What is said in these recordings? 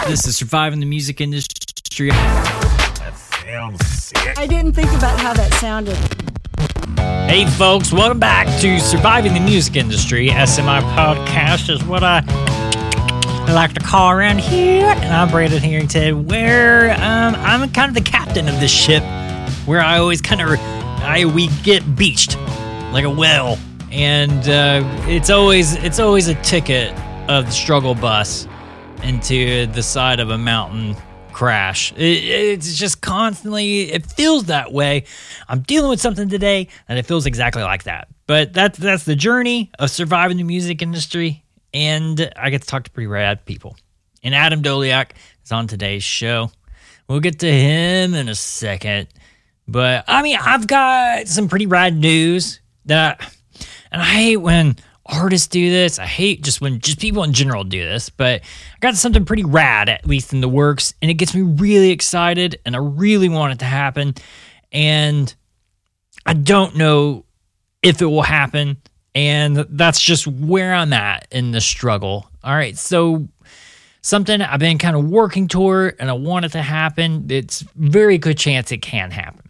This is Surviving the Music Industry. That sounds sick. I didn't think about how that sounded. Hey folks, welcome back to Surviving the Music Industry. SMI Podcast is what I like to call around here. And I'm Brandon Harrington, where I'm kind of the captain of this ship, where I always we get beached like a whale. And it's always a ticket of the struggle bus into the side of a mountain crash. It's just constantly, it feels that way. I'm dealing with something today and it feels exactly like that. But that's the journey of surviving the music industry, and I get to talk to pretty rad people. And Adam Doliak is on today's show. We'll get to him in a second. But I mean, I've got some pretty rad news and I hate when artists do this. I hate when people in general do this, but I got something pretty rad, at least in the works, and it gets me really excited, and I really want it to happen, and I don't know if it will happen, and that's just where I'm at in the struggle. All right, so something I've been kind of working toward, and I want it to happen. It's very good chance it can happen.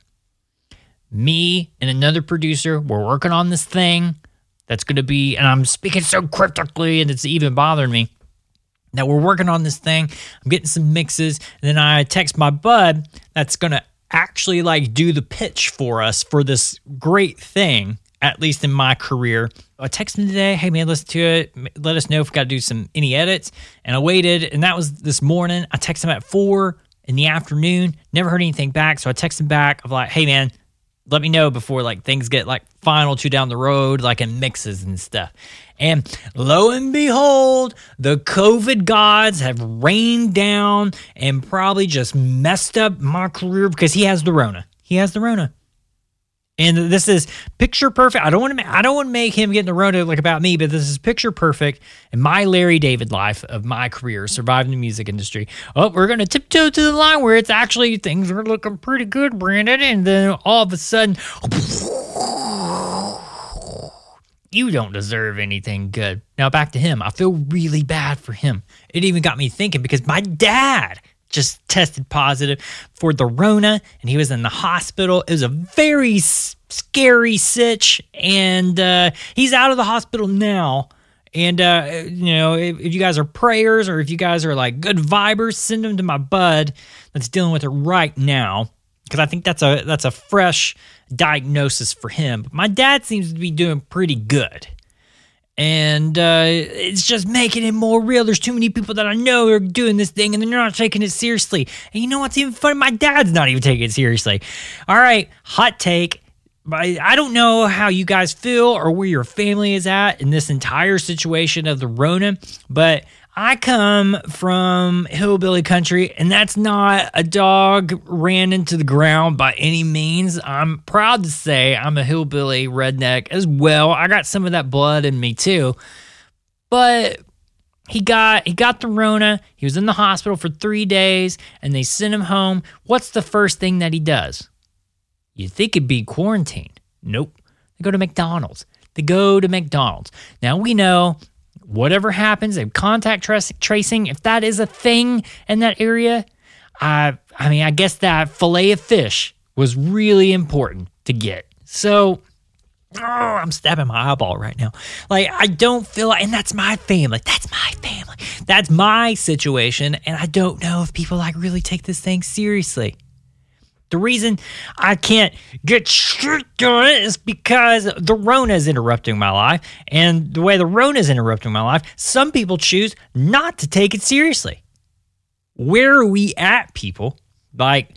Me and another producer, we're working on this thing that's going to be, and I'm speaking so cryptically, and it's even bothering me, that we're working on this thing. I'm getting some mixes, and then I text my bud that's going to actually do the pitch for us for this great thing, at least in my career. I texted him today, hey man, listen to it. Let us know if we got to do any edits. And I waited, and that was this morning. I texted him at 4 in the afternoon, never heard anything back. So I texted him back. I'm like, hey man, let me know before things get final 2 down the road, in mixes and stuff. And lo and behold, the COVID gods have rained down and probably just messed up my career because he has the Rona. And this is picture perfect. I don't want to make him get in the Rona about me, but this is picture perfect in my Larry David life of my career, surviving the music industry. Oh, we're going to tiptoe to the line where it's actually things are looking pretty good, Brandon. And then all of a sudden, you don't deserve anything good. Now back to him. I feel really bad for him. It even got me thinking because my dad just tested positive for the Rona, and he was in the hospital. It was a very scary sitch, and he's out of the hospital now. And, if you guys are prayers or if you guys are good vibers, send them to my bud that's dealing with it right now, because I think that's a fresh diagnosis for him. But my dad seems to be doing pretty good. And it's just making it more real. There's too many people that I know are doing this thing, and they're not taking it seriously. And you know what's even funny? My dad's not even taking it seriously. All right, hot take. I don't know how you guys feel or where your family is at in this entire situation of the Rona, but I come from hillbilly country, and that's not a dog ran into the ground by any means. I'm proud to say I'm a hillbilly redneck as well. I got some of that blood in me too. But he got the Rona. He was in the hospital for 3 days, and they sent him home. What's the first thing that he does? You'd think it'd be quarantine. Nope. They go to McDonald's. Now we know, whatever happens, they contact tracing, if that is a thing in that area, I guess that fillet of fish was really important to get. So, I'm stabbing my eyeball right now. I don't feel and that's my family. That's my situation, and I don't know if people really take this thing seriously. The reason I can't get strict on it is because the Rona is interrupting my life. And the way the Rona is interrupting my life, some people choose not to take it seriously. Where are we at, people? Okay,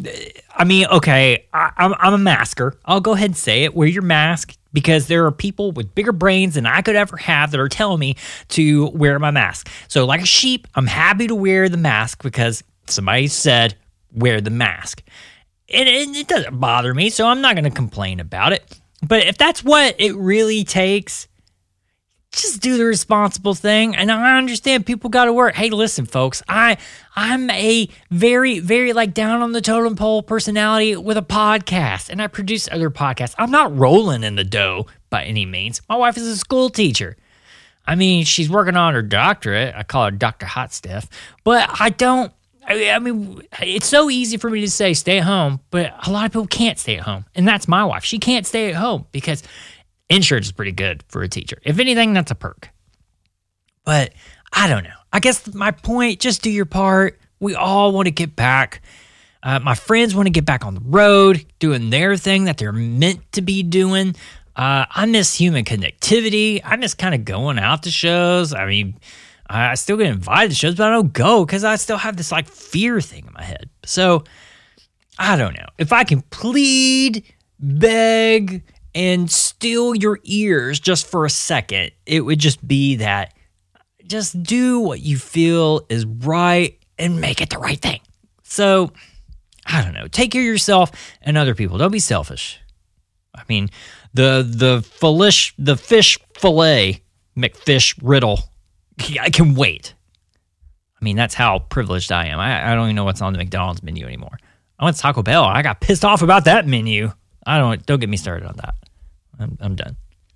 I'm a masker. I'll go ahead and say it. Wear your mask, because there are people with bigger brains than I could ever have that are telling me to wear my mask. So like a sheep, I'm happy to wear the mask because somebody said wear the mask. And it doesn't bother me, so I'm not going to complain about it. But if that's what it really takes, just do the responsible thing. And I understand people got to work. Hey, listen, folks, I'm a very, very down on the totem pole personality with a podcast, and I produce other podcasts. I'm not rolling in the dough by any means. My wife is a school teacher. I mean, she's working on her doctorate. I call her Dr. Hot Stuff. But I mean, it's so easy for me to say stay at home, but a lot of people can't stay at home. And that's my wife. She can't stay at home because insurance is pretty good for a teacher. If anything, that's a perk. But I don't know. I guess my point, just do your part. We all want to get back. My friends want to get back on the road, doing their thing that they're meant to be doing. I miss human connectivity. I miss kind of going out to shows. I mean, I still get invited to shows, but I don't go because I still have this like fear thing in my head. So I don't know. If I can plead, beg, and steal your ears just for a second, it would just be that just do what you feel is right and make it the right thing. So I don't know. Take care of yourself and other people. Don't be selfish. I mean, the fish fillet McFish riddle, I can wait. I mean, that's how privileged I am. I don't even know what's on the McDonald's menu anymore. I went to Taco Bell. I got pissed off about that menu. Don't get me started on that. I'm done.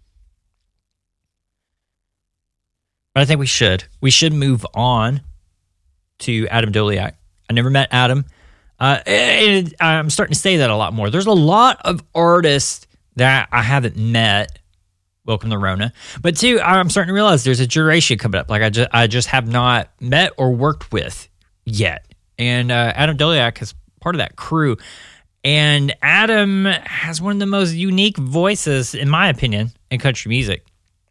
But I think we should move on to Adam Doleac. I never met Adam. And I'm starting to say that a lot more. There's a lot of artists that I haven't met. Welcome to Rona. But two, I'm starting to realize there's a generation coming up. Like I just have not met or worked with yet. And Adam Doleac is part of that crew. And Adam has one of the most unique voices, in my opinion, in country music.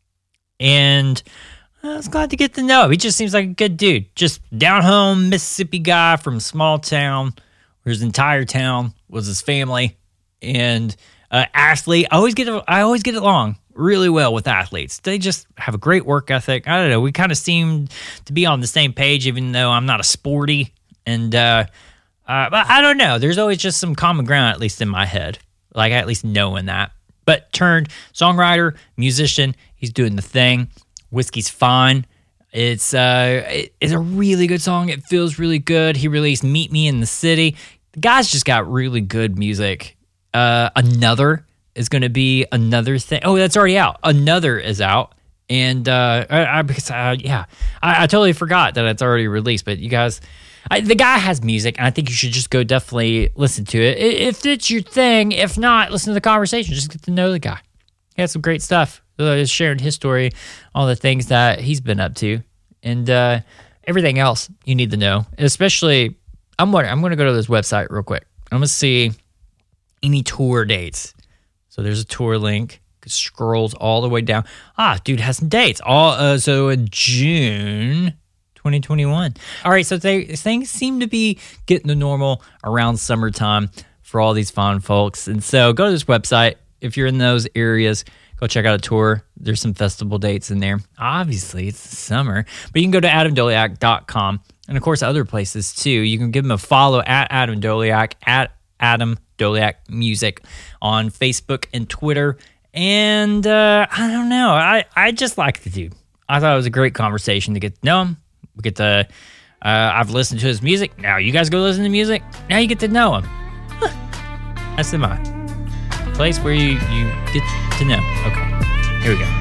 And I was glad to get to know him. He just seems like a good dude. Just down home Mississippi guy from a small town where his entire town was his family. And athlete. I always get along really well with athletes. They just have a great work ethic. I don't know. We kind of seem to be on the same page, even though I'm not a sporty. And but I don't know. There's always just some common ground, at least in my head. Like at least knowing that. But turned songwriter, musician. He's doing the thing. Whiskey's Fine. It's a really good song. It feels really good. He released Meet Me in the City. The guy's just got really good music. Another is going to be another thing. Oh, that's already out. Another is out. And I totally forgot that it's already released. But you guys, the guy has music, and I think you should just go definitely listen to it. If it's your thing, if not, listen to the conversation. Just get to know the guy. He has some great stuff. Sharing his story, all the things that he's been up to, and everything else you need to know. Especially, I'm going to go to this website real quick. I'm going to see any tour dates. So there's a tour link. It scrolls all the way down. Dude has some dates. So in June 2021. All right, so things seem to be getting to normal around summertime for all these fun folks. And so go to this website. If you're in those areas, go check out a tour. There's some festival dates in there. Obviously, it's the summer. But you can go to adamdoleac.com. And, of course, other places, too. You can give him a follow at Adam Doleac, at Adam Doleac Music on Facebook and Twitter. And I don't know. I just like the dude. I thought it was a great conversation to get to know him. We get to, I've listened to his music. Now you guys go listen to music. Now you get to know him. SMI. Place where you get to know. Okay, here we go.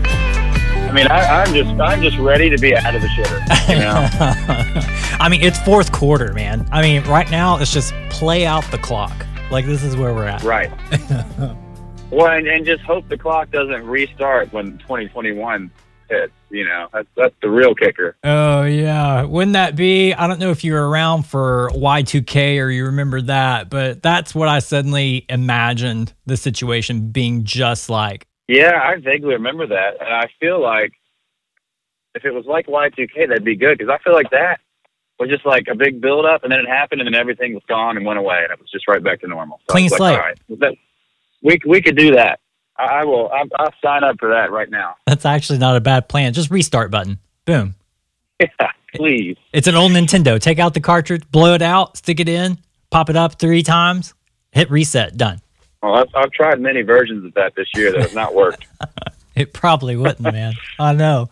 I mean, I'm just ready to be out of the shitter. You know? I mean, it's fourth quarter, man. I mean, right now it's just play out the clock. Like this is where we're at. Right. Well, and just hope the clock doesn't restart when 2021 hits. You know, that's the real kicker. Oh yeah, wouldn't that be? I don't know if you were around for Y2K or you remember that, but that's what I suddenly imagined the situation being just like. Yeah, I vaguely remember that, and I feel like if it was like Y2K, that'd be good because I feel like that was just like a big build-up, and then it happened, and then everything was gone and went away, and it was just right back to normal. So clean slate. All right, we could do that. I'll sign up for that right now. That's actually not a bad plan. Just restart button. Boom. Yeah, please. It's an old Nintendo. Take out the cartridge, blow it out, stick it in, pop it up 3 times, hit reset, done. Well, I've tried many versions of that this year that have not worked. It probably wouldn't, man. I know.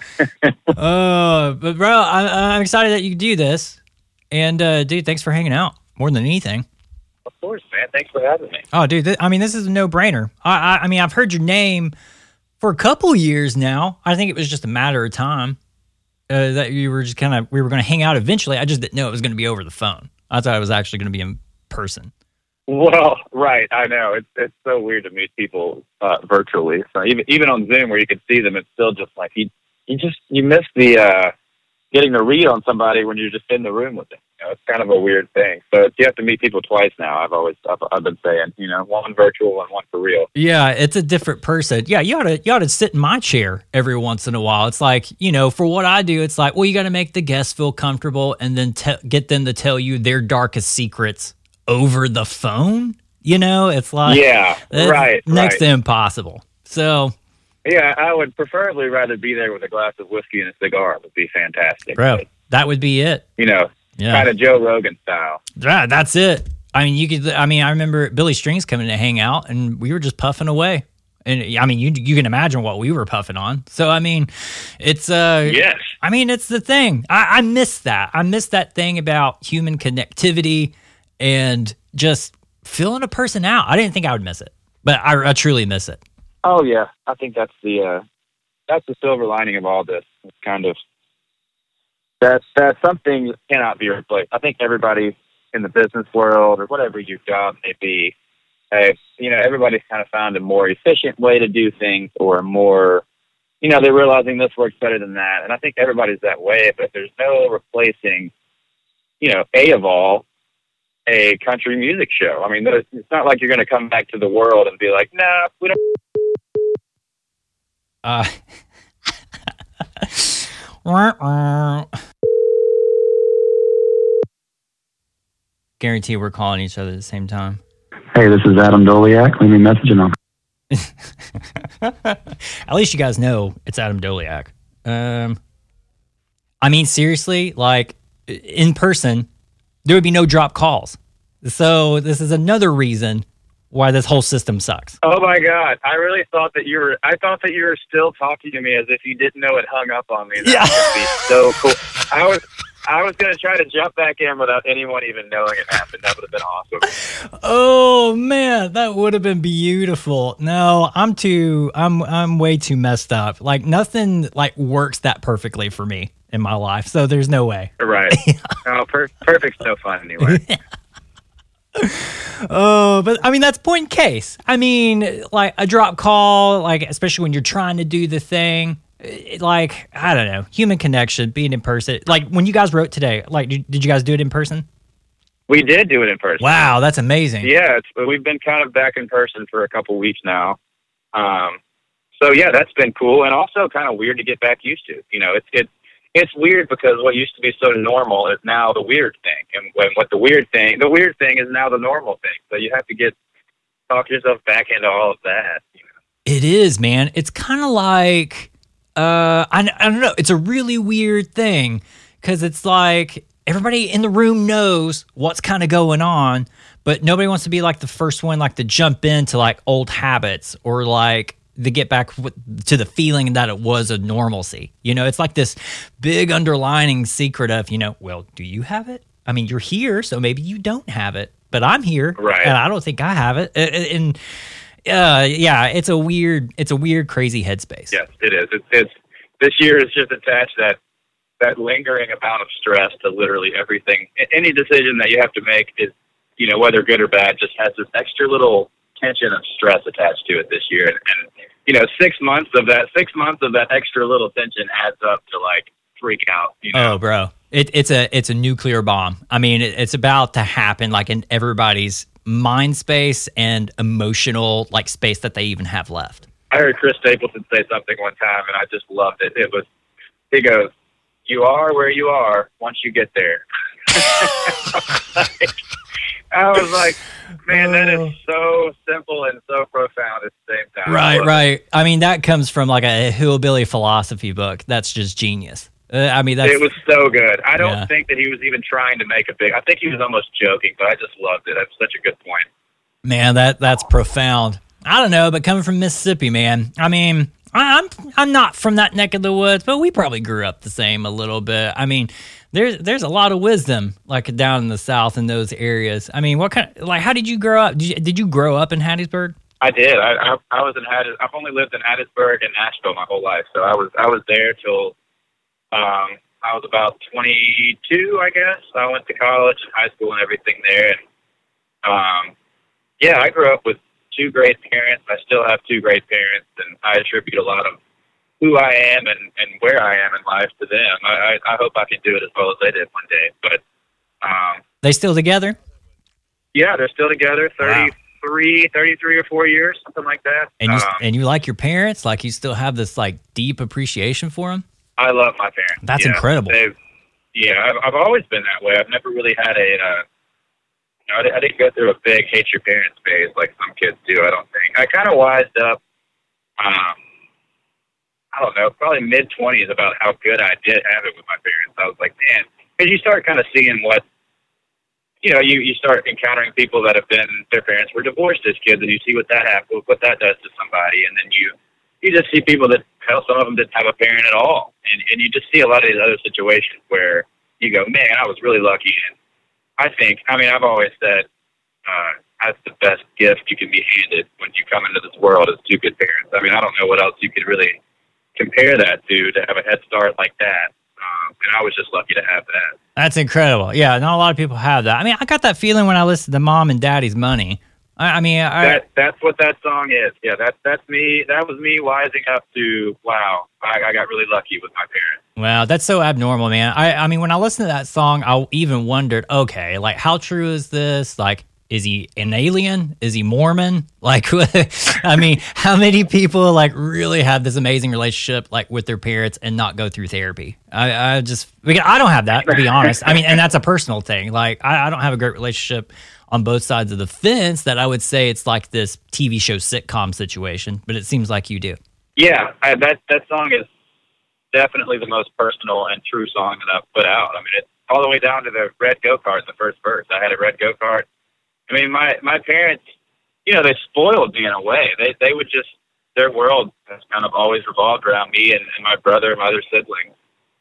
But bro, I'm excited that you do this. And dude, thanks for hanging out more than anything. Of course, man. Thanks for having me. Oh, dude, this is a no-brainer. I mean, I've heard your name for a couple years now. I think it was just a matter of time that we were going to hang out eventually. I just didn't know it was going to be over the phone. I thought it was actually going to be in person. Well, right. I know it's so weird to meet people virtually. So even on Zoom where you can see them, it's still just like you miss the getting to read on somebody when you're just in the room with them. You know, it's kind of a weird thing. So you have to meet people twice now. I've been saying, you know, one virtual and one for real. Yeah, it's a different person. Yeah, you ought to sit in my chair every once in a while. It's like, you know, for what I do, it's like, well, you got to make the guests feel comfortable and then get them to tell you their darkest secrets over the phone. You know, it's like, next to impossible. So. Yeah, I would preferably rather be there with a glass of whiskey and a cigar. It would be fantastic. Bro, that would be it. You know, kind of Joe Rogan style. Yeah, that's it. I mean, I remember Billy Strings coming to hang out, and we were just puffing away. And, I mean, you can imagine what we were puffing on. So, I mean, it's... yes. I mean, it's the thing. I miss that. I miss that thing about human connectivity and just filling a person out. I didn't think I would miss it, but I truly miss it. Oh yeah, I think that's the silver lining of all this. It's kind of that something that cannot be replaced. I think everybody in the business world or whatever your job may be, you know, everybody's kind of found a more efficient way to do things, or a more, you know, they're realizing this works better than that. And I think everybody's that way, but there's no replacing, you know, a country music show. I mean, it's not like you're going to come back to the world and be like, nah, we don't. Guarantee we're calling each other at the same time. Hey, this is Adam Doliak. Leave me a message and I'll... At least you guys know it's Adam Doliak. I mean, seriously, like, in person, there would be no drop calls. So this is another reason why this whole system sucks. Oh my God. I really thought that you were still talking to me as if you didn't know it hung up on me. That would be so cool. I was going to try to jump back in without anyone even knowing it happened. That would have been awesome. Oh man, that would have been beautiful. No, I'm way too messed up. Like nothing like works that perfectly for me in my life. So there's no way. Right. Oh, perfect's no fun anyway. Oh, but I mean, that's point in case. I mean, like a drop call, like especially when you're trying to do the thing, like, I don't know, human connection, being in person. Like when you guys wrote today, like, did you guys do it in person? We did do it in person. Wow, that's amazing. Yeah, we've been kind of back in person for a couple weeks now. So yeah, that's been cool, and also kind of weird to get back used to. You know, it's weird because what used to be so normal is now the weird thing, and the weird thing is now the normal thing. So you have to talk yourself back into all of that. You know? It is, man. It's kind of like I don't know. It's a really weird thing because it's like everybody in the room knows what's kind of going on, but nobody wants to be like the first one, like to jump into like old habits or like to get back to the feeling that it was a normalcy. You know, it's like this big underlining secret of, you know, well, do you have it? I mean, you're here, so maybe you don't have it, but I'm here, right? And I don't think I have it. Yeah, it's a weird, crazy headspace. Yes, it is. It's this year is just attached that lingering amount of stress to literally everything. Any decision that you have to make is, you know, whether good or bad, just has this extra little tension of stress attached to it this year. And you know, 6 months of that extra little tension adds up to like freak out. You know? Oh, bro, it's a nuclear bomb. I mean, it's about to happen, like in everybody's mind space and emotional like space that they even have left. I heard Chris Stapleton say something one time, and I just loved it. He goes, "You are where you are once you get there." I was like, man, that is so simple and so profound at the same time. Right. I mean, that comes from like a hillbilly philosophy book. That's just genius. I mean, it was so good. I don't think that he was even trying to make I think he was almost joking, but I just loved it. That's such a good point. Man, that's profound. I don't know, but coming from Mississippi, man, I mean, I'm not from that neck of the woods, but we probably grew up the same a little bit. I mean, there's a lot of wisdom like down in the South in those areas. I mean, how did you grow up? Did you grow up in Hattiesburg? I did. I was in I've only lived in Hattiesburg and Nashville my whole life, so I was there till I was about 22, I guess. I went to college and high school and everything there, and yeah, I grew up with two great parents. I still have two great parents, and I attribute a lot of who I am and where I am in life to them. I hope I can do it as well as they did one day. But They still together? yeah, they're still together. Wow. 33 or 4 years, something like that. And you like your parents? Like you still have this like deep appreciation for them? I love my parents. That's Yeah, incredible. I've always been that way. I've never really had I didn't go through a big hate your parents phase like some kids do, I don't think. I kind of wised up, I don't know, probably mid-20s about how good I did have it with my parents. I was like, man, because you start kind of seeing what, you start encountering people that have been, their parents were divorced as kids, and you see what that does to somebody, and then you just see people that, hell, some of them didn't have a parent at all, and you just see a lot of these other situations where you go, man, I was really lucky, and I've always said, that's the best gift you can be handed when you come into this world is two good parents. I mean, I don't know what else you could really compare that to have a head start like that. And I was just lucky to have that. That's incredible. Yeah, not a lot of people have that. I mean, I got that feeling when I listened to Mom and Daddy's Money. That's what that song is. Yeah, that's me. That was me wising up to, wow, I got really lucky with my parents. Wow, that's so abnormal, man. I mean, when I listened to that song, I even wondered, okay, like how true is this? Like, is he an alien? Is he Mormon? Like, I mean, how many people like really have this amazing relationship like with their parents and not go through therapy? I don't have that, to be honest. I mean, and that's a personal thing. Like, I don't have a great relationship on both sides of the fence that I would say it's like this TV show sitcom situation, but it seems like you do. Yeah, that song is definitely the most personal and true song that I've put out. I mean, it's all the way down to the red go-kart, the first verse. I had a red go-kart. I mean, my parents, they spoiled me in a way. They would just, their world has kind of always revolved around me and my brother and my other siblings.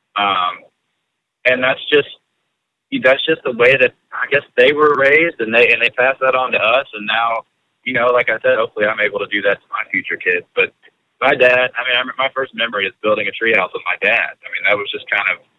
And that's just the way that I guess they were raised, and they passed that on to us. And now, like I said, hopefully I'm able to do that to my future kids. But my dad, my first memory is building a treehouse with my dad. I mean, that was just kind of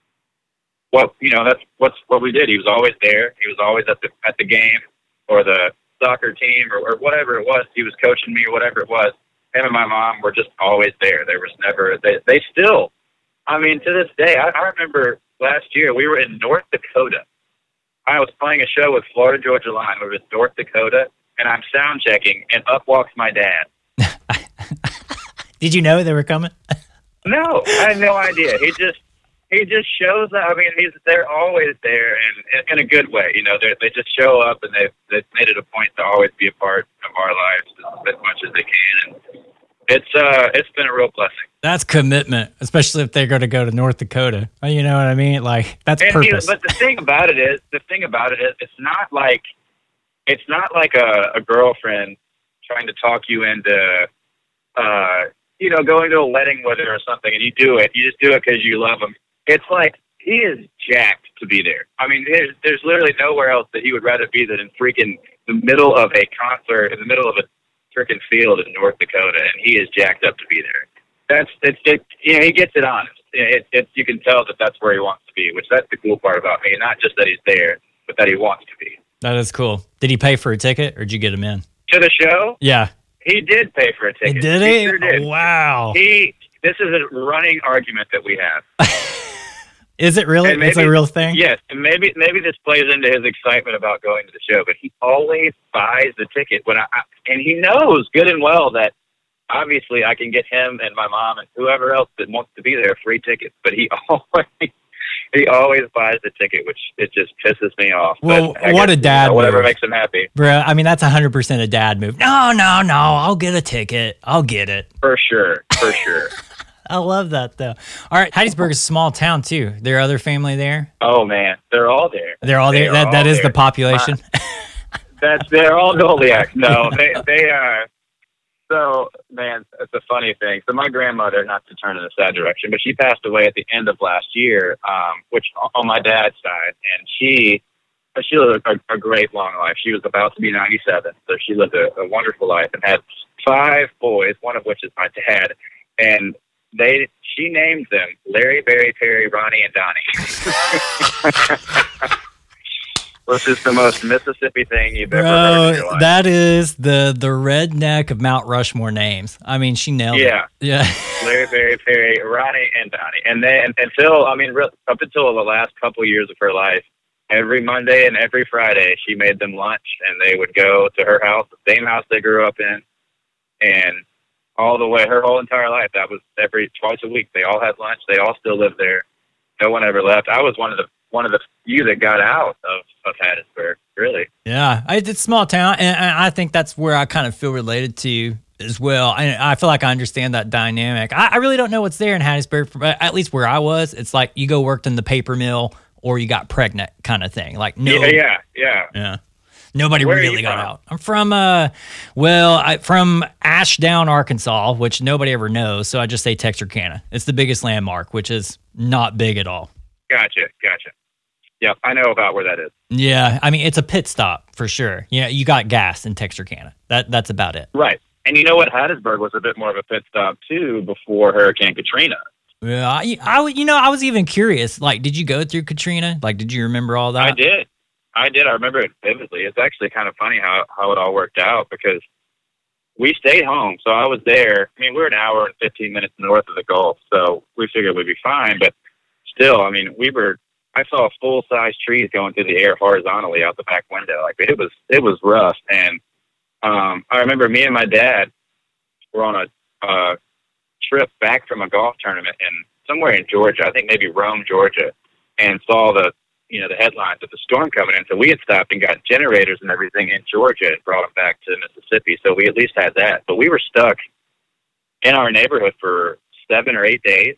that's what we did. He was always there. He was always at the game or the soccer team or whatever it was. He was coaching me or whatever it was. Him and my mom were just always there. There was never, they still, to this day, I remember last year we were in North Dakota. I was playing a show with Florida Georgia Line. We were in North Dakota, and I'm sound checking, and up walks my dad. Did you know they were coming? No, I had no idea. He just shows up. I mean, they're always there, and in a good way. They just show up, and they've made it a point to always be a part of our lives as much as they can. And it's been a real blessing. That's commitment, especially if they're going to go to North Dakota. You know what I mean? Like that's purpose. But the thing about it is, it's not like a girlfriend trying to talk you into, going to a wedding with her or something, and you do it. You just do it because you love him. It's like he is jacked to be there. I mean, there's literally nowhere else that he would rather be than in freaking the middle of a concert, in the middle of a freaking field in North Dakota, and he is jacked up to be there. He gets it honest. You can tell that that's where he wants to be, which that's the cool part about me. Not just that he's there, but that he wants to be. That is cool. Did he pay for a ticket, or did you get him in? To the show? Yeah. He did pay for a ticket. Did he? Sure did. Oh, wow. This is a running argument that we have. Is it really? It's a real thing? Yes, and maybe this plays into his excitement about going to the show, but he always buys the ticket and he knows good and well that obviously I can get him and my mom and whoever else that wants to be there free tickets, but he always buys the ticket, which it just pisses me off. Well, what a dad whatever move. Makes him happy. Bro, that's 100% a dad move. No, I'll get a ticket. I'll get it. For sure. I love that, though. All right, Hattiesburg is a small town, too. There are other family there? Oh, man. They're all there. They're all there? That is the population? They're all Goliath. No, they are. So, man, it's a funny thing. So my grandmother, not to turn in a sad direction, but she passed away at the end of last year, which on my dad's side. And she But she lived a great long life. She was about to be 97, so she lived a wonderful life and had 5 boys, one of which is my dad. And she named them Larry, Barry, Perry, Ronnie, and Donnie. Which is the most Mississippi thing you've ever heard in your life. That is the redneck of Mount Rushmore names. I mean, she nailed it. Yeah. Larry, Barry, Perry, Ronnie, and Donnie. And then up until the last couple years of her life, every Monday and every Friday, she made them lunch, and they would go to her house, the same house they grew up in, and all the way, her whole entire life, that was twice a week. They all had lunch. They all still lived there. No one ever left. I was one of the few that got out of Hattiesburg, really. Yeah, it's a small town, and I think that's where I kind of feel related to you as well. I feel like I understand that dynamic. I really don't know what's there in Hattiesburg, at least where I was. It's like you go worked in the paper mill or you got pregnant kind of thing. Like yeah. Nobody really got out. I'm from from Ashdown, Arkansas, which nobody ever knows. So I just say Texarkana. It's the biggest landmark, which is not big at all. Gotcha. Yep, I know about where that is. Yeah, I mean, it's a pit stop for sure. Yeah, you got gas in Texarkana. That's about it. Right. And you know what? Hattiesburg was a bit more of a pit stop, too, before Hurricane Katrina. Yeah, I was even curious. Like, did you go through Katrina? Like, did you remember all that? I did. I remember it vividly. It's actually kind of funny how it all worked out because we stayed home. So I was there. I mean, we're an hour and 15 minutes north of the Gulf, so we figured we'd be fine. But still, I mean, I saw full-size trees going through the air horizontally out the back window. Like, it was rough. And I remember me and my dad were on a trip back from a golf tournament somewhere in Georgia, I think maybe Rome, Georgia, and saw the headlines of the storm coming in. So we had stopped and got generators and everything in Georgia and brought them back to Mississippi. So we at least had that. But we were stuck in our neighborhood for 7 or 8 days,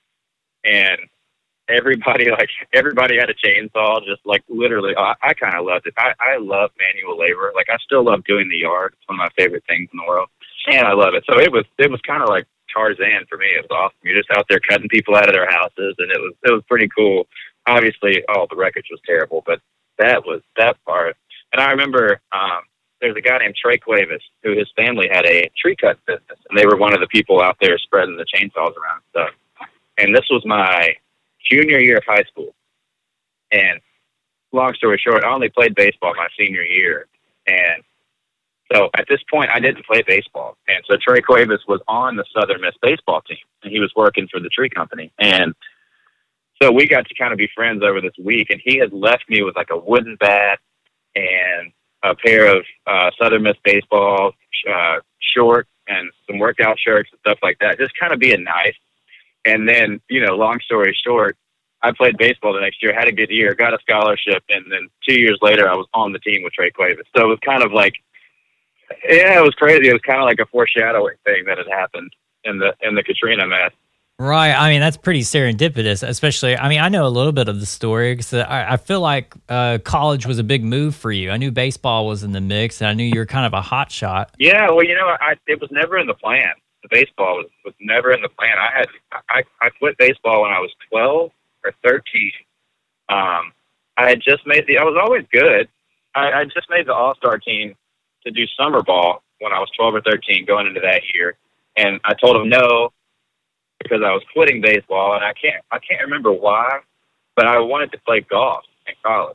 and everybody had a chainsaw, just like literally. I kind of loved it. I love manual labor. Like, I still love doing the yard. It's one of my favorite things in the world, and I love it. So it was kind of like Tarzan for me. It was awesome. You're just out there cutting people out of their houses, and it was pretty cool. Obviously, the wreckage was terrible, but that part. And I remember there's a guy named Trey Cuevas who his family had a tree cut business, and they were one of the people out there spreading the chainsaws around and stuff. And this was my junior year of high school. And long story short, I only played baseball my senior year. And so at this point, I didn't play baseball. And so Trey Cuevas was on the Southern Miss baseball team, and he was working for the tree company. And so we got to kind of be friends over this week, and he had left me with like a wooden bat and a pair of Southern Miss baseball shorts and some workout shirts and stuff like that, just kind of being nice. And then, long story short, I played baseball the next year, had a good year, got a scholarship, and then 2 years later, I was on the team with Trey Cuevas. So it was kind of like, it was crazy. It was kind of like a foreshadowing thing that had happened in the Katrina mess. Right. I mean, that's pretty serendipitous, especially, I mean, I know a little bit of the story because I feel like college was a big move for you. I knew baseball was in the mix, and I knew you were kind of a hot shot. Yeah, well, it was never in the plan. The baseball was never in the plan. I quit baseball when I was 12 or 13. I had just I was always good. I just made the All-Star team to do summer ball when I was 12 or 13 going into that year. And I told them no, because I was quitting baseball, and I can't remember why, but I wanted to play golf in college.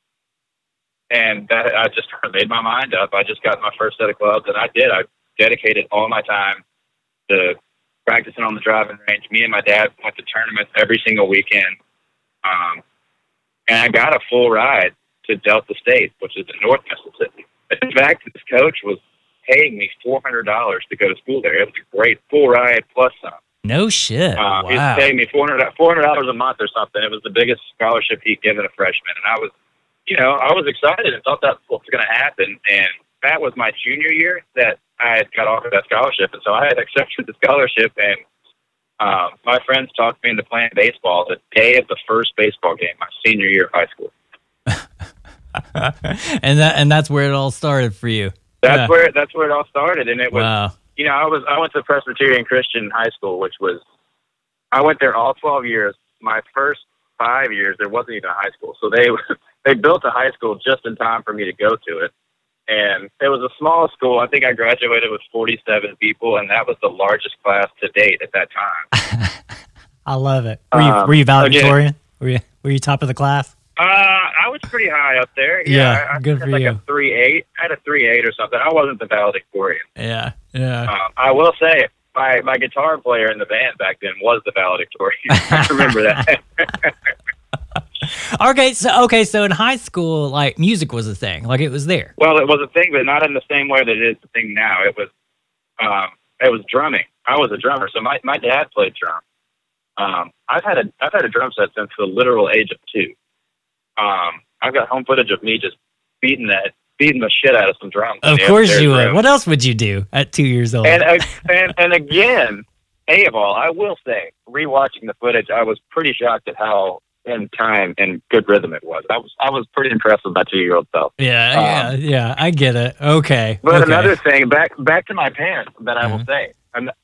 And that I just made my mind up. I just got my first set of clubs, and I dedicated all my time to practicing on the driving range. Me and my dad went to tournaments every single weekend. And I got a full ride to Delta State, which is in North Mississippi. In fact, this coach was paying me $400 to go to school there. It was a great full ride plus some. No shit. Wow. He was paying me $400 a month or something. It was the biggest scholarship he'd given a freshman. And I was excited and thought that was going to happen. And that was my junior year that I had got offered that scholarship. And so I had accepted the scholarship. And my friends talked me into playing baseball the day of the first baseball game, my senior year of high school. and that's where it all started for you. That's where it all started. And it was, wow. I went to Presbyterian Christian High School, I went there all 12 years. My first 5 years, there wasn't even a high school. So they built a high school just in time for me to go to it. And it was a small school. I think I graduated with 47 people, and that was the largest class to date at that time. I love it. Were you valedictorian? Were you top of the class? I was pretty high up there. Yeah, I good had for like you. a 3.8. I had a 3.8 or something. I wasn't the valedictorian. Yeah, yeah. I will say my guitar player in the band back then was the valedictorian. I remember that. Okay, so in high school, like music was a thing, like it was there. Well, it was a thing, but not in the same way that it is the thing now. It was drumming. I was a drummer, so my dad played drum. I've had a drum set since the literal age of 2. I've got home footage of me just beating the shit out of some drums. Of course you would. What else would you do at 2 years old? And again, A of all, I will say, rewatching the footage, I was pretty shocked at how in time and good rhythm it was. I was pretty impressed with my 2-year-old self. Yeah, I get it. Okay. But okay. another thing, back to my parents, that I will say,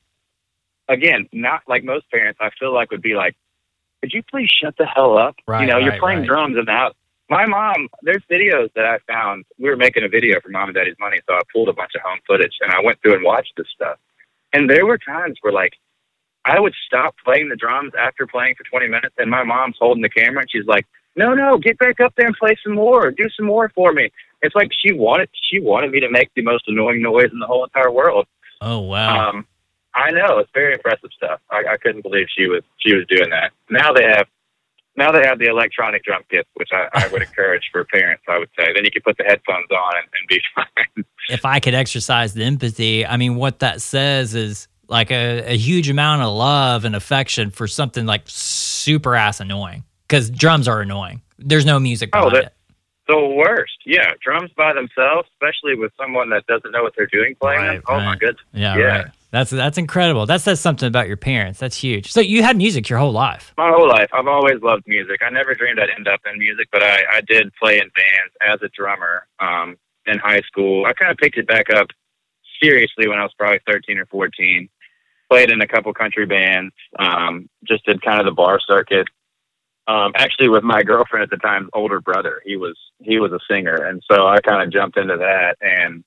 again, not like most parents, I feel like would be like, could you please shut the hell up? Right, you're playing drums in the house. My mom, there's videos that I found. We were making a video for Mom and Daddy's Money, so I pulled a bunch of home footage, and I went through and watched this stuff. And there were times where, like, I would stop playing the drums after playing for 20 minutes, and my mom's holding the camera, and she's like, no, get back up there and play some more. Do some more for me. It's like she wanted me to make the most annoying noise in the whole entire world. Oh, wow. I know, it's very impressive stuff. I couldn't believe she was doing that. Now they have the electronic drum kits, which I would encourage for parents, I would say. Then you can put the headphones on and be fine. If I could exercise the empathy, I mean, what that says is like a huge amount of love and affection for something like super ass annoying. Because drums are annoying. There's no music behind it. The worst. Yeah, drums by themselves, especially with someone that doesn't know what they're doing playing them. Oh, my goodness. Yeah, right. That's incredible. That says something about your parents. That's huge. So you had music your whole life? My whole life. I've always loved music. I never dreamed I'd end up in music, but I did play in bands as a drummer in high school. I kind of picked it back up seriously when I was probably 13 or 14. Played in a couple country bands, just did kind of the bar circuit. Actually, with my girlfriend at the time's older brother, he was a singer, and so I kind of jumped into that. And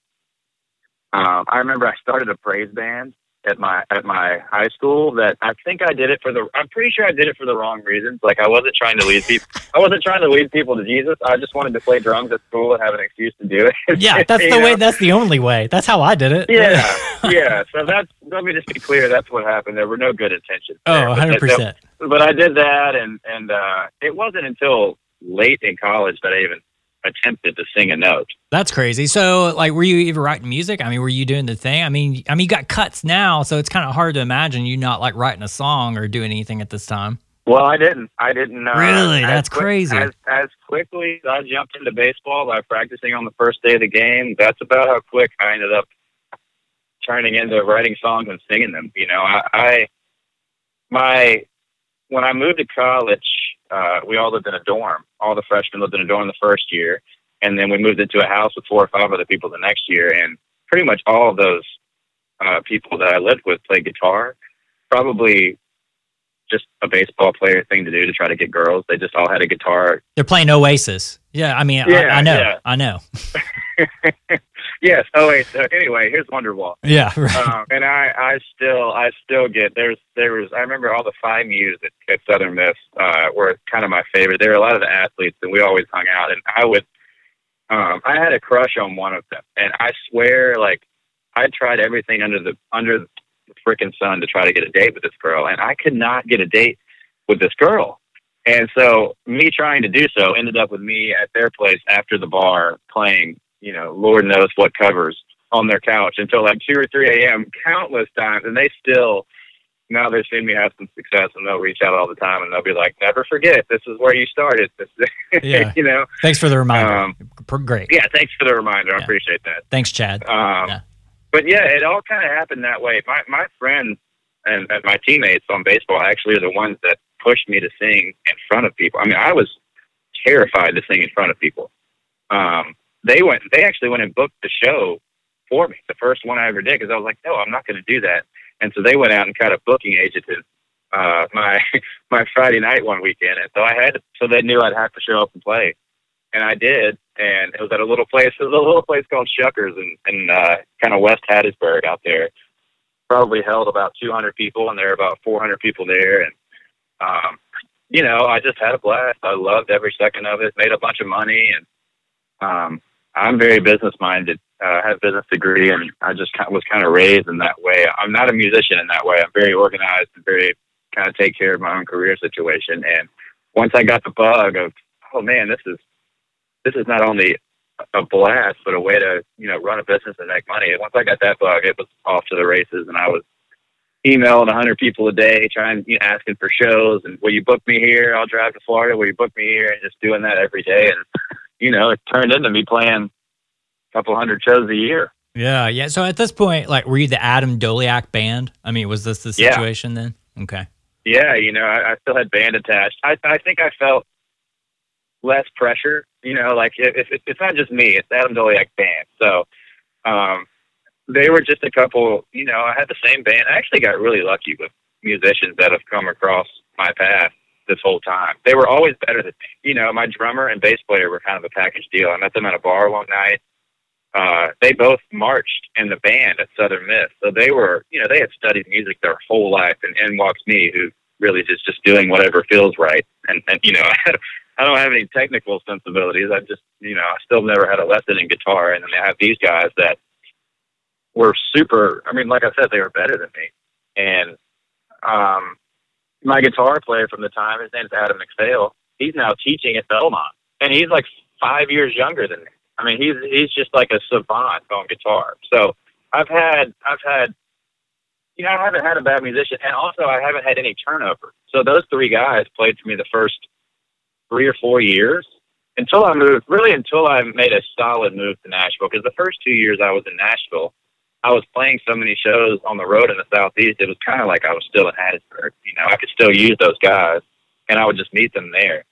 I remember I started a praise band at my high school. That I think I did it I'm pretty sure I did it for the wrong reasons. Like I wasn't trying to lead people. I wasn't trying to lead people to Jesus. I just wanted to play drums at school and have an excuse to do it. Yeah, that's the way. That's the only way. That's how I did it. Yeah. So let me just be clear. That's what happened. There were no good intentions. Oh, 100%. But I did that, and it wasn't until late in college that I even attempted to sing a note. That's crazy. So, like, were you even writing music? I mean, were you doing the thing? I mean, you got cuts now, so it's kind of hard to imagine you not like writing a song or doing anything at this time. Well, I didn't. Really? That's crazy. As quickly as I jumped into baseball by practicing on the first day of the game, that's about how quick I ended up turning into writing songs and singing them. You know, when I moved to college, we all lived in a dorm. All the freshmen lived in a dorm the first year, and then we moved into a house with 4 or 5 other people the next year. And pretty much all of those people that I lived with played guitar. Probably just a baseball player thing to do to try to get girls. They just all had a guitar. They're playing Oasis. Yeah, I mean, I know. Yeah. I know. Yes. Oh, wait. Anyway, here's Wonderwall. Yeah. Right. And I still get I remember all the Phi Muse at Southern Miss were kind of my favorite. There were a lot of the athletes, and we always hung out. And I had a crush on one of them, and I swear, like, I tried everything under the freaking sun to try to get a date with this girl, and I could not get a date with this girl. And so me trying to do so ended up with me at their place after the bar playing, you know, Lord knows what covers on their couch until like 2 or 3 a.m. countless times. And they still, now they've seen me have some success, and they'll reach out all the time and they'll be like, never forget, this is where you started. Yeah. You know? Thanks for the reminder. Great. Yeah, thanks for the reminder. I appreciate that. Thanks, Chad. But yeah, it all kind of happened that way. My friends and my teammates on baseball actually are the ones that pushed me to sing in front of people. I mean, I was terrified to sing in front of people. They actually went and booked the show for me, the first one I ever did, because I was like, no, I'm not going to do that. And so they went out and kind of booking agented my Friday night one weekend, and so they knew I'd have to show up and play. And I did, and it was at a little place. It was a little place called Shuckers in kind of West Hattiesburg out there. Probably held about 200 people, and there were about 400 people there. And you know, I just had a blast. I loved every second of it. Made a bunch of money, and I'm very business minded. I have a business degree, and I just was kind of raised in that way. I'm not a musician in that way. I'm very organized and very kind of take care of my own career situation. And once I got the bug of, oh man, this is not only a blast, but a way to, you know, run a business and make money. And once I got that bug, it was off to the races, and I was emailing 100 people a day, trying, you know, asking for shows, and will you book me here? I'll drive to Florida. Will you book me here? And just doing that every day. And, you know, it turned into me playing a couple hundred shows a year. Yeah. So at this point, like, were you the Adam Doliak band? I mean, was this the situation then? Okay. Yeah, you know, I still had band attached. I think I felt less pressure, you know, like if it's not just me, it's Adam Doliak band. So they were just a couple, you know, I had the same band. I actually got really lucky with musicians that have come across my path this whole time. They were always better than me. You know, my drummer and bass player were kind of a package deal. I met them at a bar one night. They both marched in the band at Southern Miss. So they were, you know, they had studied music their whole life, and in walks me, who really is just doing whatever feels right. And you know, I don't have any technical sensibilities. I just, you know, I still never had a lesson in guitar. And then they have these guys that were super, I mean, like I said, they were better than me. And my guitar player from the time, his name's Adam McPhail. He's now teaching at Belmont, and he's like 5 years younger than me. I mean, he's just like a savant on guitar. So I've had, you know, I haven't had a bad musician, and also I haven't had any turnover. So those three guys played for me the first 3 or 4 years until I moved, really until I made a solid move to Nashville. Because the first 2 years I was in Nashville, I was playing so many shows on the road in the Southeast, it was kind of like I was still in Hattiesburg. You know, I could still use those guys, and I would just meet them there.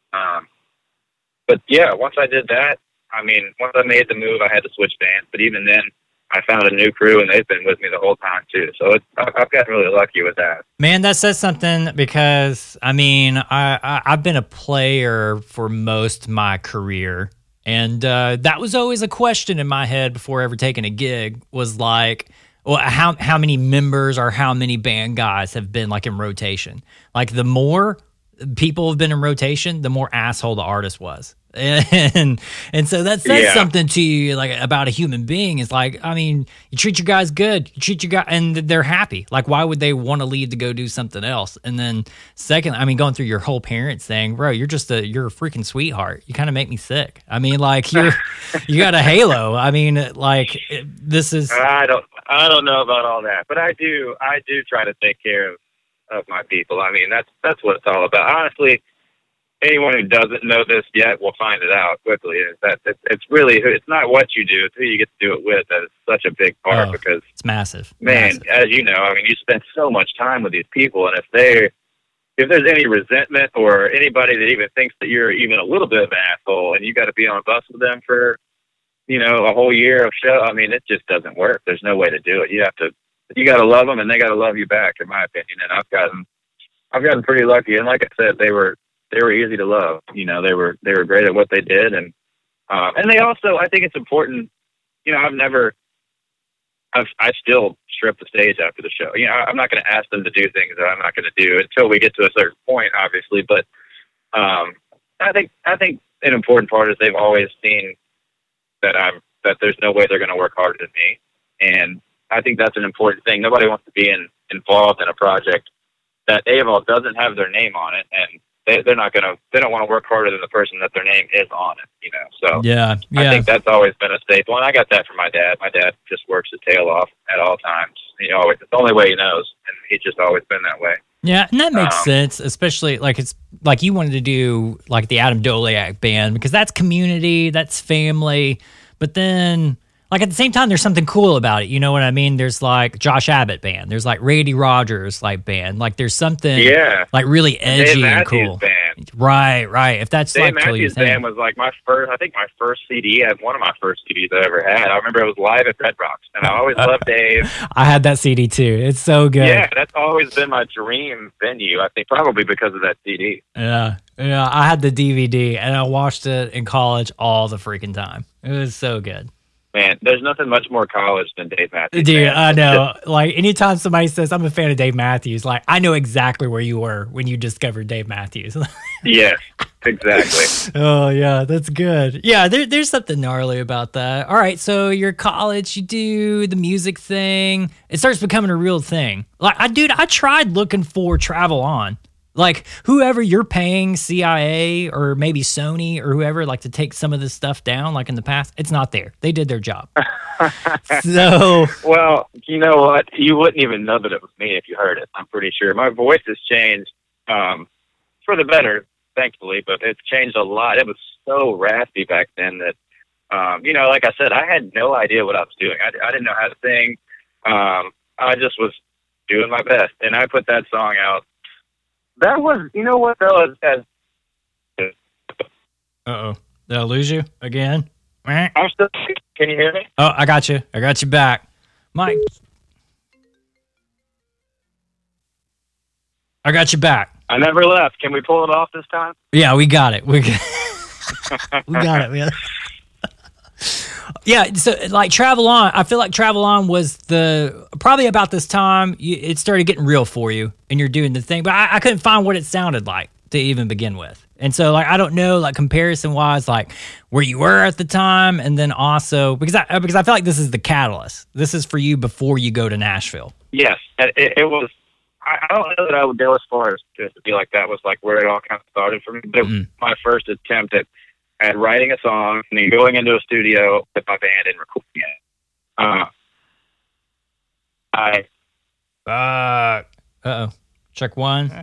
But yeah, once I did that, I mean, once I made the move, I had to switch bands. But even then, I found a new crew, and they've been with me the whole time, too. So I've gotten really lucky with that. Man, that says something, because, I mean, I've been a player for most of my career. And that was always a question in my head before ever taking a gig, was like, well, how many members or how many band guys have been, like, in rotation? Like, the more people have been in rotation, the more asshole the artist was. And so that says something to you, like, about a human being. Is like, I mean, you treat your guys good, you treat your guys, and they're happy. Like, why would they want to leave to go do something else? And then second, I mean, going through your whole parents thing, bro, you're a freaking sweetheart. You kind of make me sick. I mean, like, you got a halo. I mean, like, this is. I don't know about all that, but I do try to take care of my people. I mean, that's what it's all about. Honestly, anyone who doesn't know this yet will find it out quickly. Is that it's really, it's not what you do, it's who you get to do it with. That is such a big part, because it's massive. Man, as you know, I mean, you spend so much time with these people, and if there's any resentment or anybody that even thinks that you're even a little bit of an asshole, and you got to be on a bus with them for, you know, a whole year of show, I mean, it just doesn't work. There's no way to do it. You got to love them, and they got to love you back, in my opinion. And I've gotten pretty lucky. And like I said, they were easy to love. You know, they were great at what they did. And they also, I think it's important, you know, I still strip the stage after the show. You know, I'm not going to ask them to do things that I'm not going to do until we get to a certain point, obviously. But I think an important part is they've always seen that there's no way they're going to work harder than me. And I think that's an important thing. Nobody wants to be involved in a project that doesn't have their name on it, and they don't want to work harder than the person that their name is on it, you know. So yeah. I think that's always been a staple, and I got that from my dad. My dad just works his tail off at all times. It's the only way he knows, and he's just always been that way. Yeah, and that makes sense, especially like it's like you wanted to do like the Adam Doliak band, because that's community, that's family, but then like at the same time, there's something cool about it. You know what I mean? There's like Josh Abbott band. There's like Randy Rogers like band. Like there's something like really edgy and cool. Band. Right. If that's Dave like Matthews Band was like my first CD. I had one of my first CDs I ever had. I remember it was live at Red Rocks, and I always loved Dave. I had that CD too. It's so good. Yeah, that's always been my dream venue. I think probably because of that CD. Yeah. Yeah, I had the DVD and I watched it in college all the freaking time. It was so good. Man, there's nothing much more college than Dave Matthews. Dude, man. I know. Like, anytime somebody says, I'm a fan of Dave Matthews, like, I know exactly where you were when you discovered Dave Matthews. Yes, exactly. Oh, yeah, that's good. Yeah, there's something gnarly about that. All right, so you're college, you do the music thing. It starts becoming a real thing. Like, I tried looking for Travel On. Like, whoever you're paying, CIA or maybe Sony or whoever, like, to take some of this stuff down, like in the past, it's not there. They did their job. So, Well, you know what? You wouldn't even know that it was me if you heard it. I'm pretty sure. My voice has changed for the better, thankfully, but it's changed a lot. It was so raspy back then that, like I said, I had no idea what I was doing. I didn't know how to sing. I just was doing my best, and I put that song out. That was, you know what, though, as uh-oh. Did I lose you again? I'm still, can you hear me? Oh, I got you. I got you back. Mike. I got you back. I never left. Can we pull it off this time? Yeah, we got it. We got it, man. Yeah, so like Travel On, I feel like Travel On was probably about this time it started getting real for you and you're doing the thing, but I couldn't find what it sounded like to even begin with. And so like, I don't know, like comparison wise, like where you were at the time. And then also because I feel like this is the catalyst. This is for you before you go to Nashville. Yes. It was, I don't know that I would go as far as to be like that was like where it all kind of started for me. But it was my first attempt at writing a song and then going into a studio with my band and recording it. Uh-oh. Check one.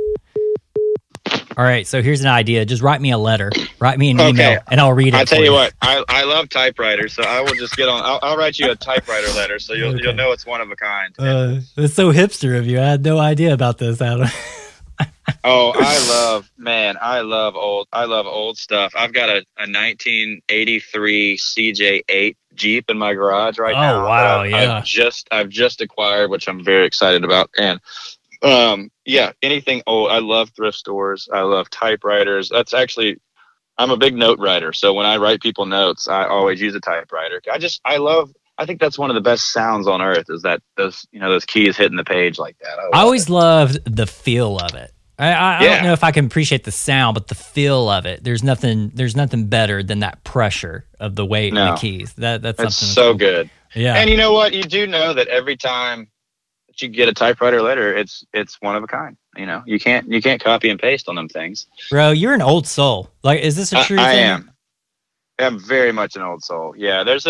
All right, so here's an idea. Just write me a letter. Write me an email, and I'll read it. I'll tell for you what. I love typewriters, so I will just get on. I'll write you a typewriter letter, so you'll know it's one of a kind. That's so hipster of you. I had no idea about this, Adam. Oh, I love old stuff. I've got a 1983 CJ8 Jeep in my garage right now. Oh wow, yeah. I've just acquired, which I'm very excited about. And anything old. I love thrift stores. I love typewriters. That's actually, I'm a big note writer. So when I write people notes, I always use a typewriter. I think that's one of the best sounds on earth is that those keys hitting the page like that. I always loved the feel of it. I don't know if I can appreciate the sound, but the feel of it. There's nothing better than that pressure of the weight and the keys. That's something so good. Yeah. And you know what? You do know that every time that you get a typewriter letter, it's one of a kind. You know, you can't copy and paste on them things. Bro, you're an old soul. Like, is this a true thing? I am. I'm very much an old soul. Yeah. There's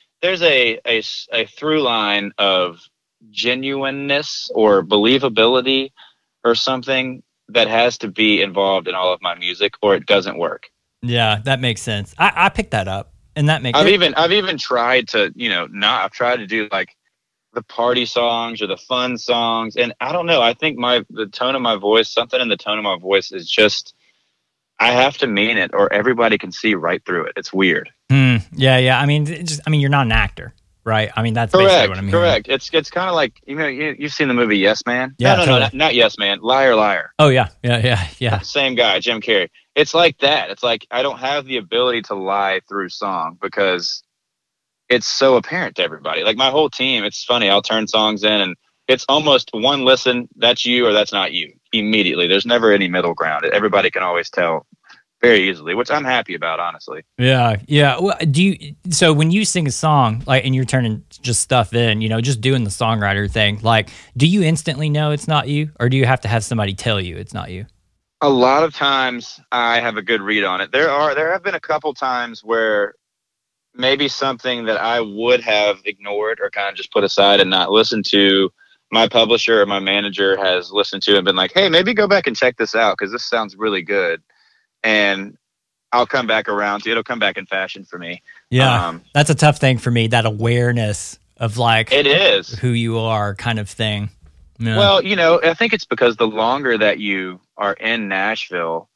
a through line of genuineness or believability or something that has to be involved in all of my music or it doesn't work. Yeah, that makes sense. I picked that up and that makes I've even tried to, I've tried to do like the party songs or the fun songs. And I don't know, I think the tone of my voice, something in the tone of my voice is just, I have to mean it or everybody can see right through it. It's weird. Yeah. I mean, you're not an actor. Right. I mean, that's basically what I mean. Correct. It's kind of like, you've seen the movie Yes Man? Yeah, No, not Yes Man. Liar, Liar. Oh, yeah. Same guy, Jim Carrey. It's like that. It's like I don't have the ability to lie through song because it's so apparent to everybody. Like my whole team, it's funny. I'll turn songs in and it's almost one listen, that's you or that's not you immediately. There's never any middle ground. Everybody can always tell very easily, which I'm happy about, honestly. Yeah. Well, so when you sing a song, like, and you're turning just stuff in, just doing the songwriter thing, like, do you instantly know it's not you, or do you have to have somebody tell you it's not you? A lot of times, I have a good read on it. There have been a couple times where maybe something that I would have ignored or kind of just put aside and not listened to, my publisher or my manager has listened to and been like, "Hey, maybe go back and check this out because this sounds really good." And I'll come back around to it. It'll come back in fashion for me. Yeah, that's a tough thing for me, that awareness of like it is who you are kind of thing. Yeah. Well, I think it's because the longer that you are in Nashville,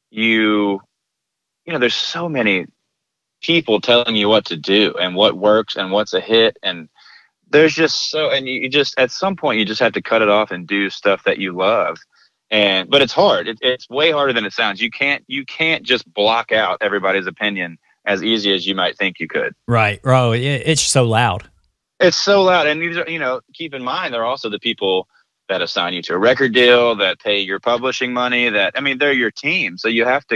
there's so many people telling you what to do and what works and what's a hit. And there's just and you just, at some point, you just have to cut it off and do stuff that you love. But it's hard. It's way harder than it sounds. You can't just block out everybody's opinion as easy as you might think you could. Right. Oh, it's so loud. It's so loud. And these are, keep in mind, they're also the people that assign you to a record deal, that pay your publishing money, they're your team. So you have to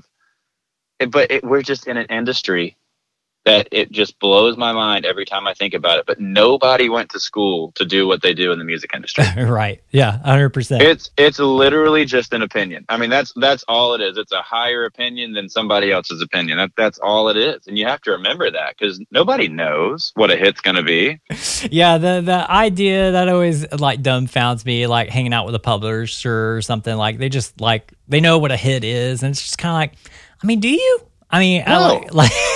we're just in an industry that it just blows my mind every time I think about it. But nobody went to school to do what they do in the music industry. Right. Yeah. 100%. It's literally just an opinion. I mean, that's all it is. It's a higher opinion than somebody else's opinion. That's all it is. And you have to remember that, because nobody knows what a hit's going to be. Yeah. The idea that always like dumbfounds me, like hanging out with a publisher or something, like they know what a hit is. And it's just kind of like, I mean, do you? I mean, no.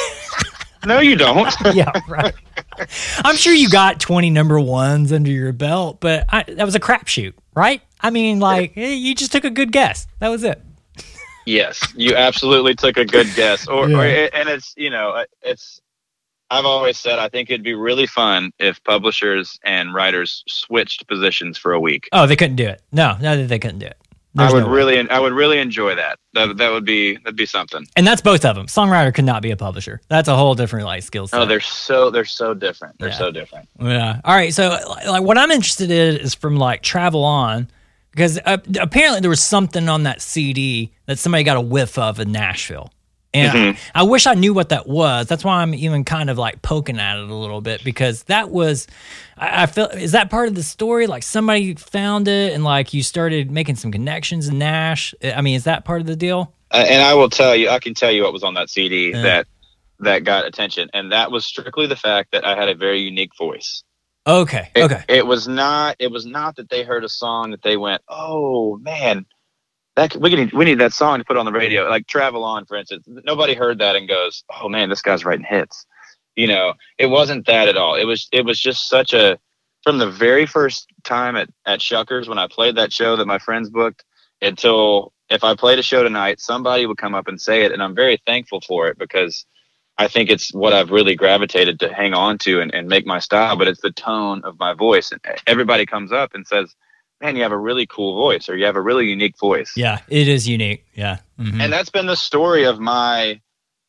No, you don't. Yeah, right. I'm sure you got 20 number ones under your belt, but that was a crapshoot, right? I mean, you just took a good guess. That was it. Yes, you absolutely took a good guess. And it's I've always said, I think it'd be really fun if publishers and writers switched positions for a week. Oh, they couldn't do it. No, they couldn't do it. I would really enjoy that. That'd be something. And that's both of them. Songwriter could not be a publisher. That's a whole different skill set. Oh, they're so different. They're so different. Yeah. All right. So what I'm interested in is from Travel On, because apparently there was something on that CD that somebody got a whiff of in Nashville. And I wish I knew what that was. That's why I'm even kind of poking at it a little bit, because that was, I feel, is that part of the story? Like somebody found it and you started making some connections in Nash. I mean, is that part of the deal? And I can tell you what was on that CD that got attention. And that was strictly the fact that I had a very unique voice. Okay. It was not that they heard a song that they went, oh man, we need that song to put on the radio. Like Travel On, for instance. Nobody heard that and goes, oh man, this guy's writing hits. It wasn't that at all. It was just such from the very first time at Shuckers, when I played that show that my friends booked, until if I played a show tonight, somebody would come up and say it. And I'm very thankful for it, because I think it's what I've really gravitated to hang on to and make my style, but it's the tone of my voice. And everybody comes up and says, man, you have a really cool voice, or you have a really unique voice. Yeah, it is unique. Yeah. Mm-hmm. And that's been the story of my,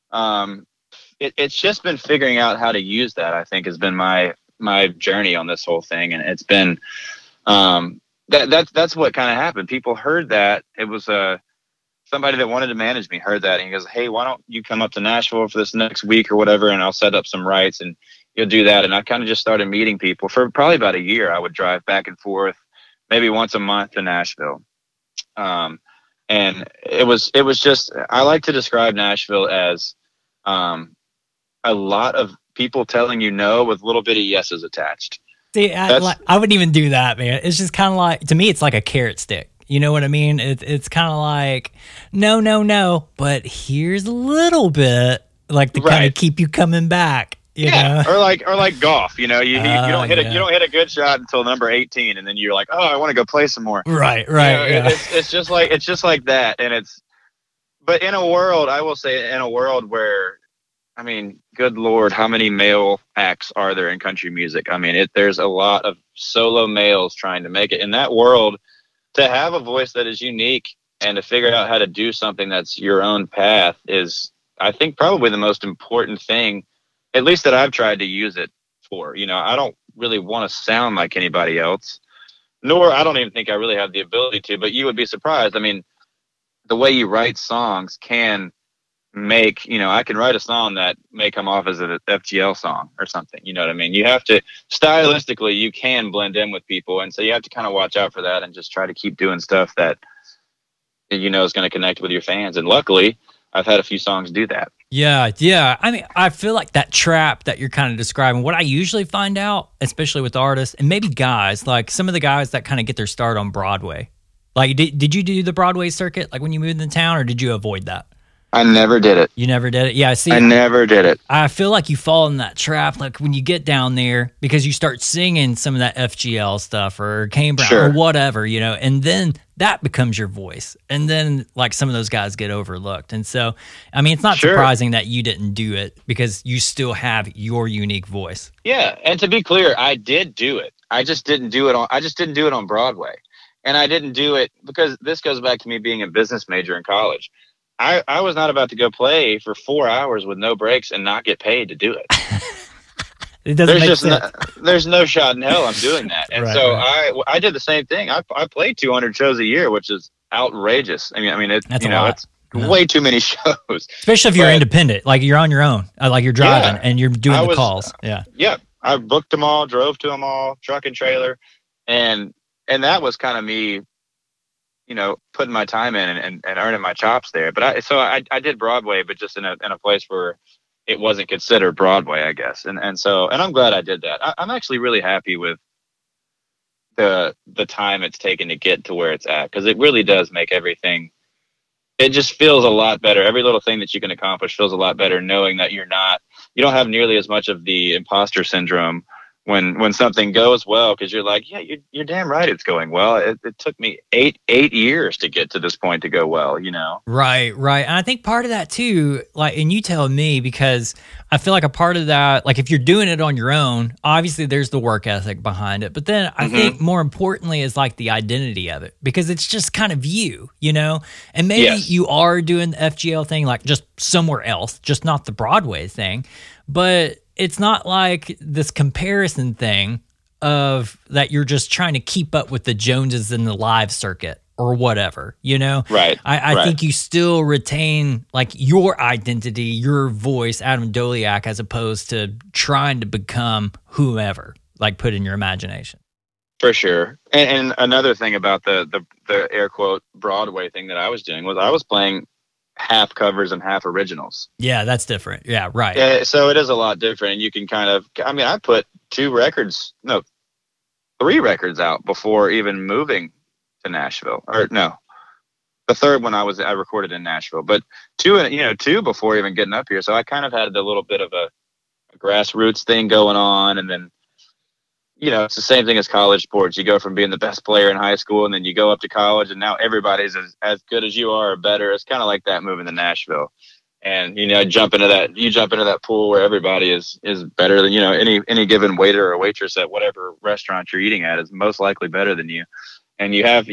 it's just been figuring out how to use that, I think, has been my journey on this whole thing. And it's been, that's what kind of happened. People heard that. It was somebody that wanted to manage me heard that, and he goes, hey, why don't you come up to Nashville for this next week or whatever, and I'll set up some rights and you'll do that. And I kind of just started meeting people for probably about a year. I would drive back and forth, maybe once a month to Nashville. And it was just, I like to describe Nashville as a lot of people telling you no with little bitty yeses attached. See, I wouldn't even do that, man. It's just kind of to me, it's like a carrot stick. You know what I mean? It's kind of like, no, but here's a little bit, to kind of keep you coming back. You know? or like golf. You don't hit a good shot until number 18, and then you're like, oh, I want to go play some more. Right. Yeah. It's just like that, and but in a world, I will say, in a world where, I mean, good Lord, how many male acts are there in country music? I mean, there's a lot of solo males trying to make it in that world. To have a voice that is unique and to figure out how to do something that's your own path is, I think, probably the most important thing, at least that I've tried to use it for. I don't really want to sound like anybody else, nor I don't even think I really have the ability to, but you would be surprised. I mean, the way you write songs can make, I can write a song that may come off as an FGL song or something. You know what I mean? You have to, stylistically, you can blend in with people. And so you have to kind of watch out for that and just try to keep doing stuff that, is going to connect with your fans. And luckily, I've had a few songs do that. Yeah. I mean, I feel like that trap that you're kind of describing, what I usually find out, especially with artists and maybe guys, like some of the guys that kind of get their start on Broadway. Like, did you do the Broadway circuit, like when you moved into town, or did you avoid that? I never did it. You never did it? Yeah, see. I never did it. I feel like you fall in that trap, like when you get down there, because you start singing some of that FGL stuff or Kane Brown or whatever, and then that becomes your voice. And then like some of those guys get overlooked. And so, I mean, it's not surprising that you didn't do it, because you still have your unique voice. Yeah. And to be clear, I did do it. I just didn't do it on Broadway. And I didn't do it because this goes back to me being a business major in college. I was not about to go play for 4 hours with no breaks and not get paid to do it. It doesn't make sense. There's no shot in hell I'm doing that. And Right, so right. I did the same thing. I played 200 shows a year, which is outrageous. I mean, That's a lot. it's way too many shows. Especially if you're But- independent, like you're on your own, like you're driving Yeah. and you're doing I the was- calls. Yeah. Yeah, I booked them all, drove to them all, truck and trailer, and that was kind of me, putting my time in and earning my chops there. But I did Broadway, but just in a place where it wasn't considered Broadway, I guess. And I'm glad I did that. I'm actually really happy with the time it's taken to get to where it's at, because it really does make everything. It just feels a lot better. Every little thing that you can accomplish feels a lot better knowing that you don't have nearly as much of the imposter syndrome when something goes well, because you're like, yeah, you're damn right it's going well. It took me eight years to get to this point to go well, Right. And I think part of that too, and you tell me, because I feel like a part of that, like if you're doing it on your own, obviously there's the work ethic behind it. But then I think more importantly is like the identity of it, because it's just kind of you, and maybe Yes. you are doing the FGL thing, like just somewhere else, just not the Broadway thing. But it's not like this comparison thing of that you're just trying to keep up with the Joneses in the live circuit or whatever, Right. I right. think you still retain like your identity, your voice, Adam Doliak, as opposed to trying to become whomever, like put in your imagination. For sure. And another thing about the air quote Broadway thing that I was doing was I was playing half covers and half originals. Yeah, that's different. Yeah, right. Yeah, so it is a lot different. And you can I put 3 records out before even moving to Nashville. Or no, the third one I recorded in Nashville, but 2 before even getting up here. So I kind of had a little bit of a grassroots thing going on. And then, it's the same thing as college sports. You go from being the best player in high school, and then you go up to college, and now everybody's as good as you are or better. It's kind of like that moving to Nashville. And, jump into that pool where everybody is better than, any given waiter or waitress at whatever restaurant you're eating at is most likely better than you. And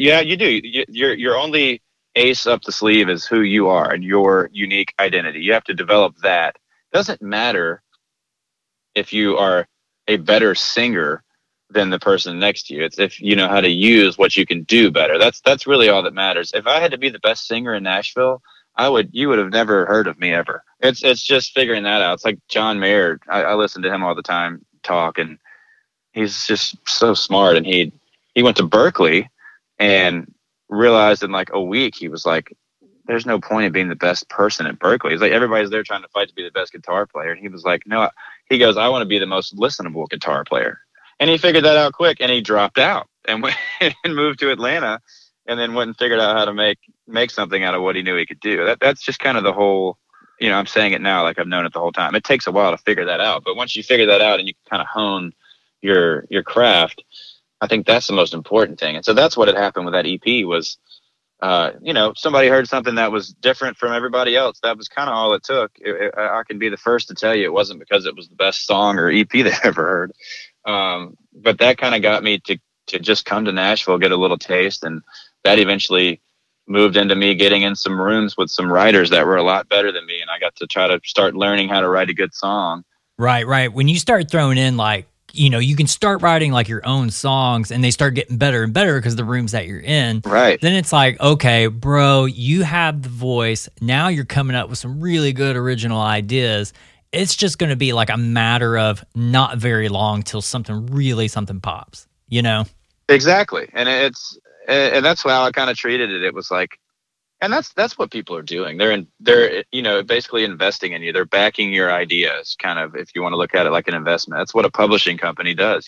your only ace up the sleeve is who you are and your unique identity. You have to develop that. Doesn't matter if you are a better singer than the person next to you. It's if you know how to use what you can do better. That's really all that matters. If I had to be the best singer in Nashville, you would have never heard of me ever. It's just figuring that out. It's like John Mayer. I listen to him all the time talk, and he's just so smart. And he went to Berkeley and realized in like a week, he was like, there's no point in being the best person at Berkeley. He's like, everybody's there trying to fight to be the best guitar player. And he was like, no, he goes, I want to be the most listenable guitar player. And he figured that out quick, and he dropped out and went and moved to Atlanta, and then went and figured out how to make something out of what he knew he could do. That's just kind of the whole, I'm saying it now like I've known it the whole time. It takes a while to figure that out, but once you figure that out and you kind of hone your craft, I think that's the most important thing. And so that's what had happened with that EP was, somebody heard something that was different from everybody else. That was kind of all it took. I can be the first to tell you it wasn't because it was the best song or EP they ever heard. But that kind of got me to just come to Nashville, get a little taste. And that eventually moved into me getting in some rooms with some writers that were a lot better than me. And I got to try to start learning how to write a good song. Right. When you start throwing in like, you can start writing like your own songs and they start getting better and better because the rooms that you're in. Right. Then it's like, okay, bro, you have the voice. Now you're coming up with some really good original ideas. It's just going to be like a matter of not very long till something pops, Exactly. And and that's how I kind of treated it. It was like, and that's what people are doing. They're basically investing in you. They're backing your ideas, kind of, if you want to look at it like an investment. That's what a publishing company does.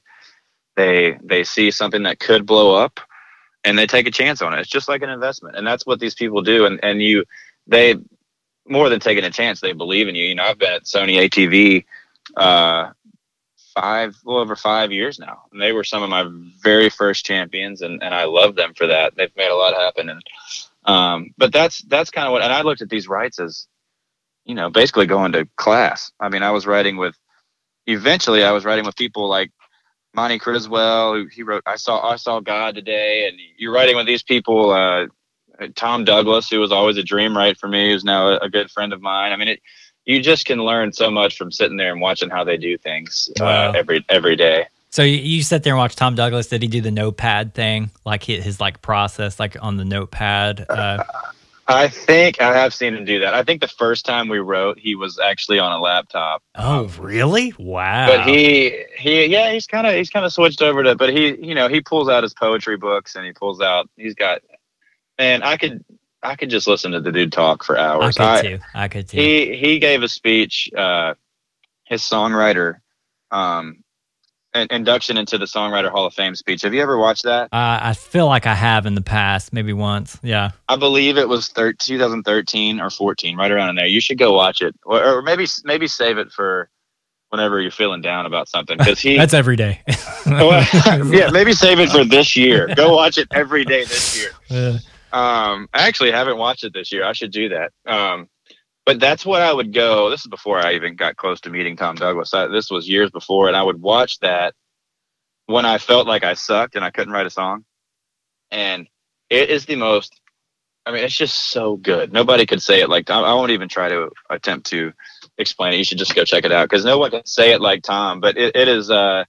They see something that could blow up and they take a chance on it. It's just like an investment. And that's what these people do. And they more than taking a chance, they believe in you. I've been at Sony ATV over 5 years now, and they were some of my very first champions, and I love them for that. They've made a lot happen. And but that's kind of what, and I looked at these rights as basically going to class. I mean, I was writing with people like Monty Criswell, who he wrote I Saw God Today, and you're writing with these people, Tom Douglas, who was always a dream write for me, who's now a good friend of mine. I mean, you just can learn so much from sitting there and watching how they do things every day. So you sit there and watch Tom Douglas. Did he do the notepad thing, like his like process, like on the notepad? I think I have seen him do that. I think the first time we wrote, he was actually on a laptop. Oh, really? Wow. But he's kind of switched over to. But he pulls out his poetry books and I could just listen to the dude talk for hours. I could too. He gave a speech. His songwriter. An induction into the Songwriter Hall of Fame speech. Have you ever watched that? I feel like I have in the past, maybe once. Yeah. I believe it was 2013 or 14, right around in there. You should go watch it, or maybe save it for whenever you're feeling down about something. Because that's every day. Yeah, maybe save it for this year. Go watch it every day this year. I actually haven't watched it this year. I should do that. But that's what I would go. This is before I even got close to meeting Tom Douglas. This was years before, and I would watch that when I felt like I sucked and I couldn't write a song. And it is the most, I mean, it's just so good. Nobody could say it like Tom. I won't even try to attempt to explain it. You should just go check it out because no one can say it like Tom. But it is,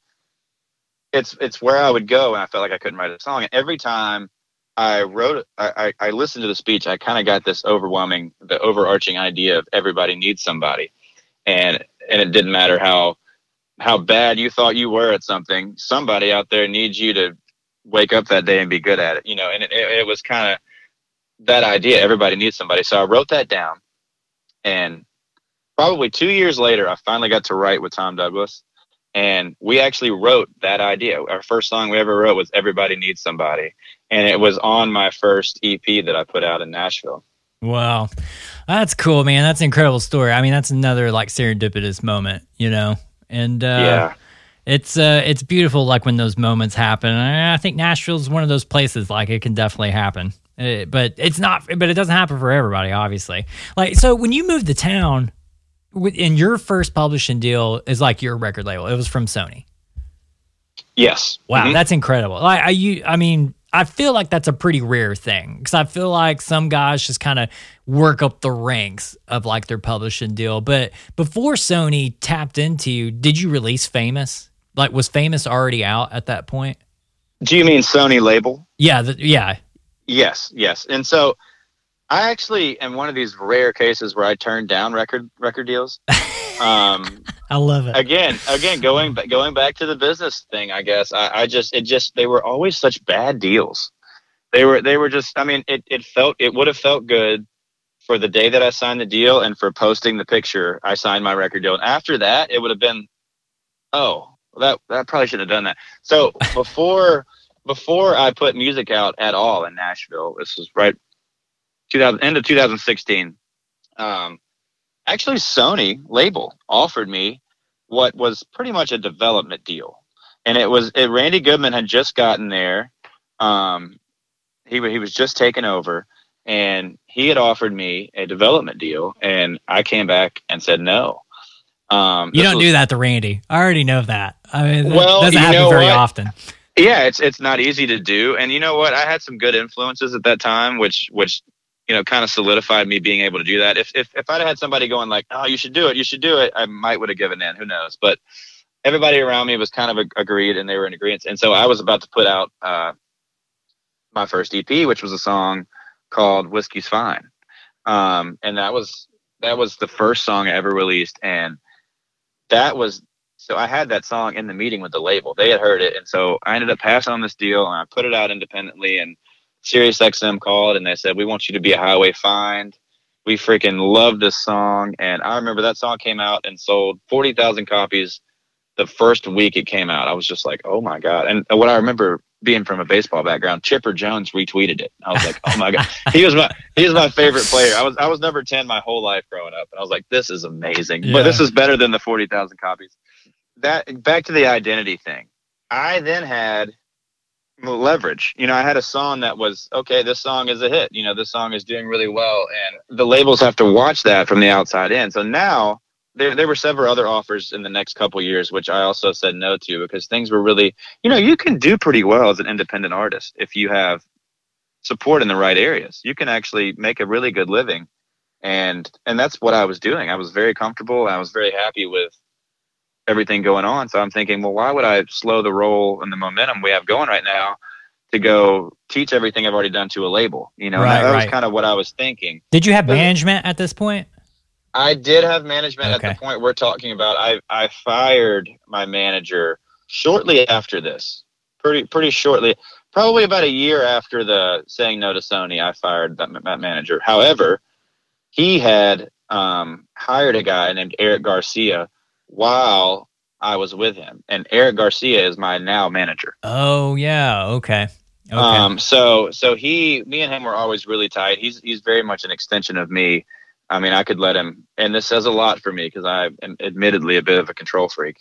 it's where I would go when I felt like I couldn't write a song. And every time I listened to the speech, I kind of got this the overarching idea of everybody needs somebody. And it didn't matter how bad you thought you were at something, somebody out there needs you to wake up that day and be good at it, and it was kind of that idea. Everybody needs somebody. So I wrote that down, and probably 2 years later, I finally got to write with Tom Douglas. And we actually wrote that idea. Our first song we ever wrote was Everybody Needs Somebody. And it was on my first EP that I put out in Nashville. Wow. That's cool, man. That's an incredible story. I mean, that's another like serendipitous moment, And yeah. It's beautiful like when those moments happen. And I think Nashville's one of those places like it can definitely happen. But it doesn't happen for everybody, obviously. Like so when you moved to town, in your first publishing deal is like your record label. It was from Sony. Yes. Wow, Mm-hmm. That's incredible. Like I feel like that's a pretty rare thing because I feel like some guys just kind of work up the ranks of like their publishing deal. But before Sony tapped into you, did you release Famous? Like, was Famous already out at that point? Do you mean Sony label? Yeah. Yeah. Yes. And so I actually am one of these rare cases where I turned down record deals. I love it. Again, going back to the business thing, I guess they were always such bad deals. They were just, I mean, it would have felt good for the day that I signed the deal and for posting the picture, I signed my record deal. And after that, it would have been, that probably shouldn't have done that. So before I put music out at all in Nashville, this was right end of 2016. Actually, Sony label offered me what was pretty much a development deal, and Randy Goodman had just gotten there. He was just taken over, and he had offered me a development deal, and I came back and said no. You don't do that to Randy. I already know that. I mean, that doesn't happen very often. Yeah, it's not easy to do, and you know what? I had some good influences at that time, which kind of solidified me being able to do that. If I'd had somebody going like, "Oh, you should do it," I might would have given in. Who knows? But everybody around me was kind of agreed, and they were in agreement. And so I was about to put out my first EP, which was a song called "Whiskey's Fine," and that was the first song I ever released, and so I had that song in the meeting with the label. They had heard it, and so I ended up passing on this deal, and I put it out independently, and SiriusXM called and they said, "We want you to be a highway find. We freaking love this song." And I remember that song came out and sold 40,000 copies the first week it came out. I was just like, oh my God. And what I remember being from a baseball background, Chipper Jones retweeted it. I was like, oh my God. He was my favorite player. I was number 10 my whole life growing up. And I was like, this is amazing. Yeah. But this is better than the 40,000 copies. That back to the identity thing. I then had leverage. I had a song that was, okay, this song is a hit. This song is doing really well. And the labels have to watch that from the outside in. So now there were several other offers in the next couple years, which I also said no to because things were really, you can do pretty well as an independent artist if you have support in the right areas. You can actually make a really good living. And that's what I was doing. I was very comfortable. I was very happy with everything going on. So I'm thinking, well, why would I slow the roll and the momentum we have going right now to go teach everything I've already done to a label? That was kind of what I was thinking. Did you have management at this point? I did have management at the point we're talking about. I fired my manager shortly after this, pretty shortly, probably about a year after the saying no to Sony. I fired that manager. However, he had hired a guy named Eric Garcia while I was with him, and Eric Garcia is my now manager. Oh yeah, okay. So me and him were always really tight. He's very much an extension of me. I mean, I could let him, and this says a lot for me because I am admittedly a bit of a control freak.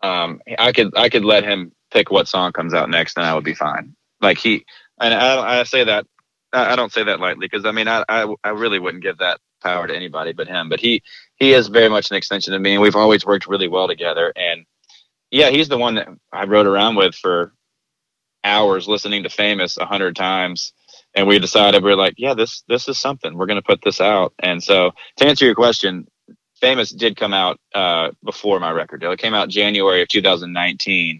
I could let him pick what song comes out next, and I would be fine. Like I say that, I don't say that lightly because I mean, I really wouldn't give that power to anybody but him. But he is very much an extension of me, and we've always worked really well together. And yeah, he's the one that I rode around with for hours listening to Famous 100 times. And we decided, we're like, yeah, this is something. We're going to put this out. And so to answer your question, Famous did come out before my record deal. It came out January of 2019.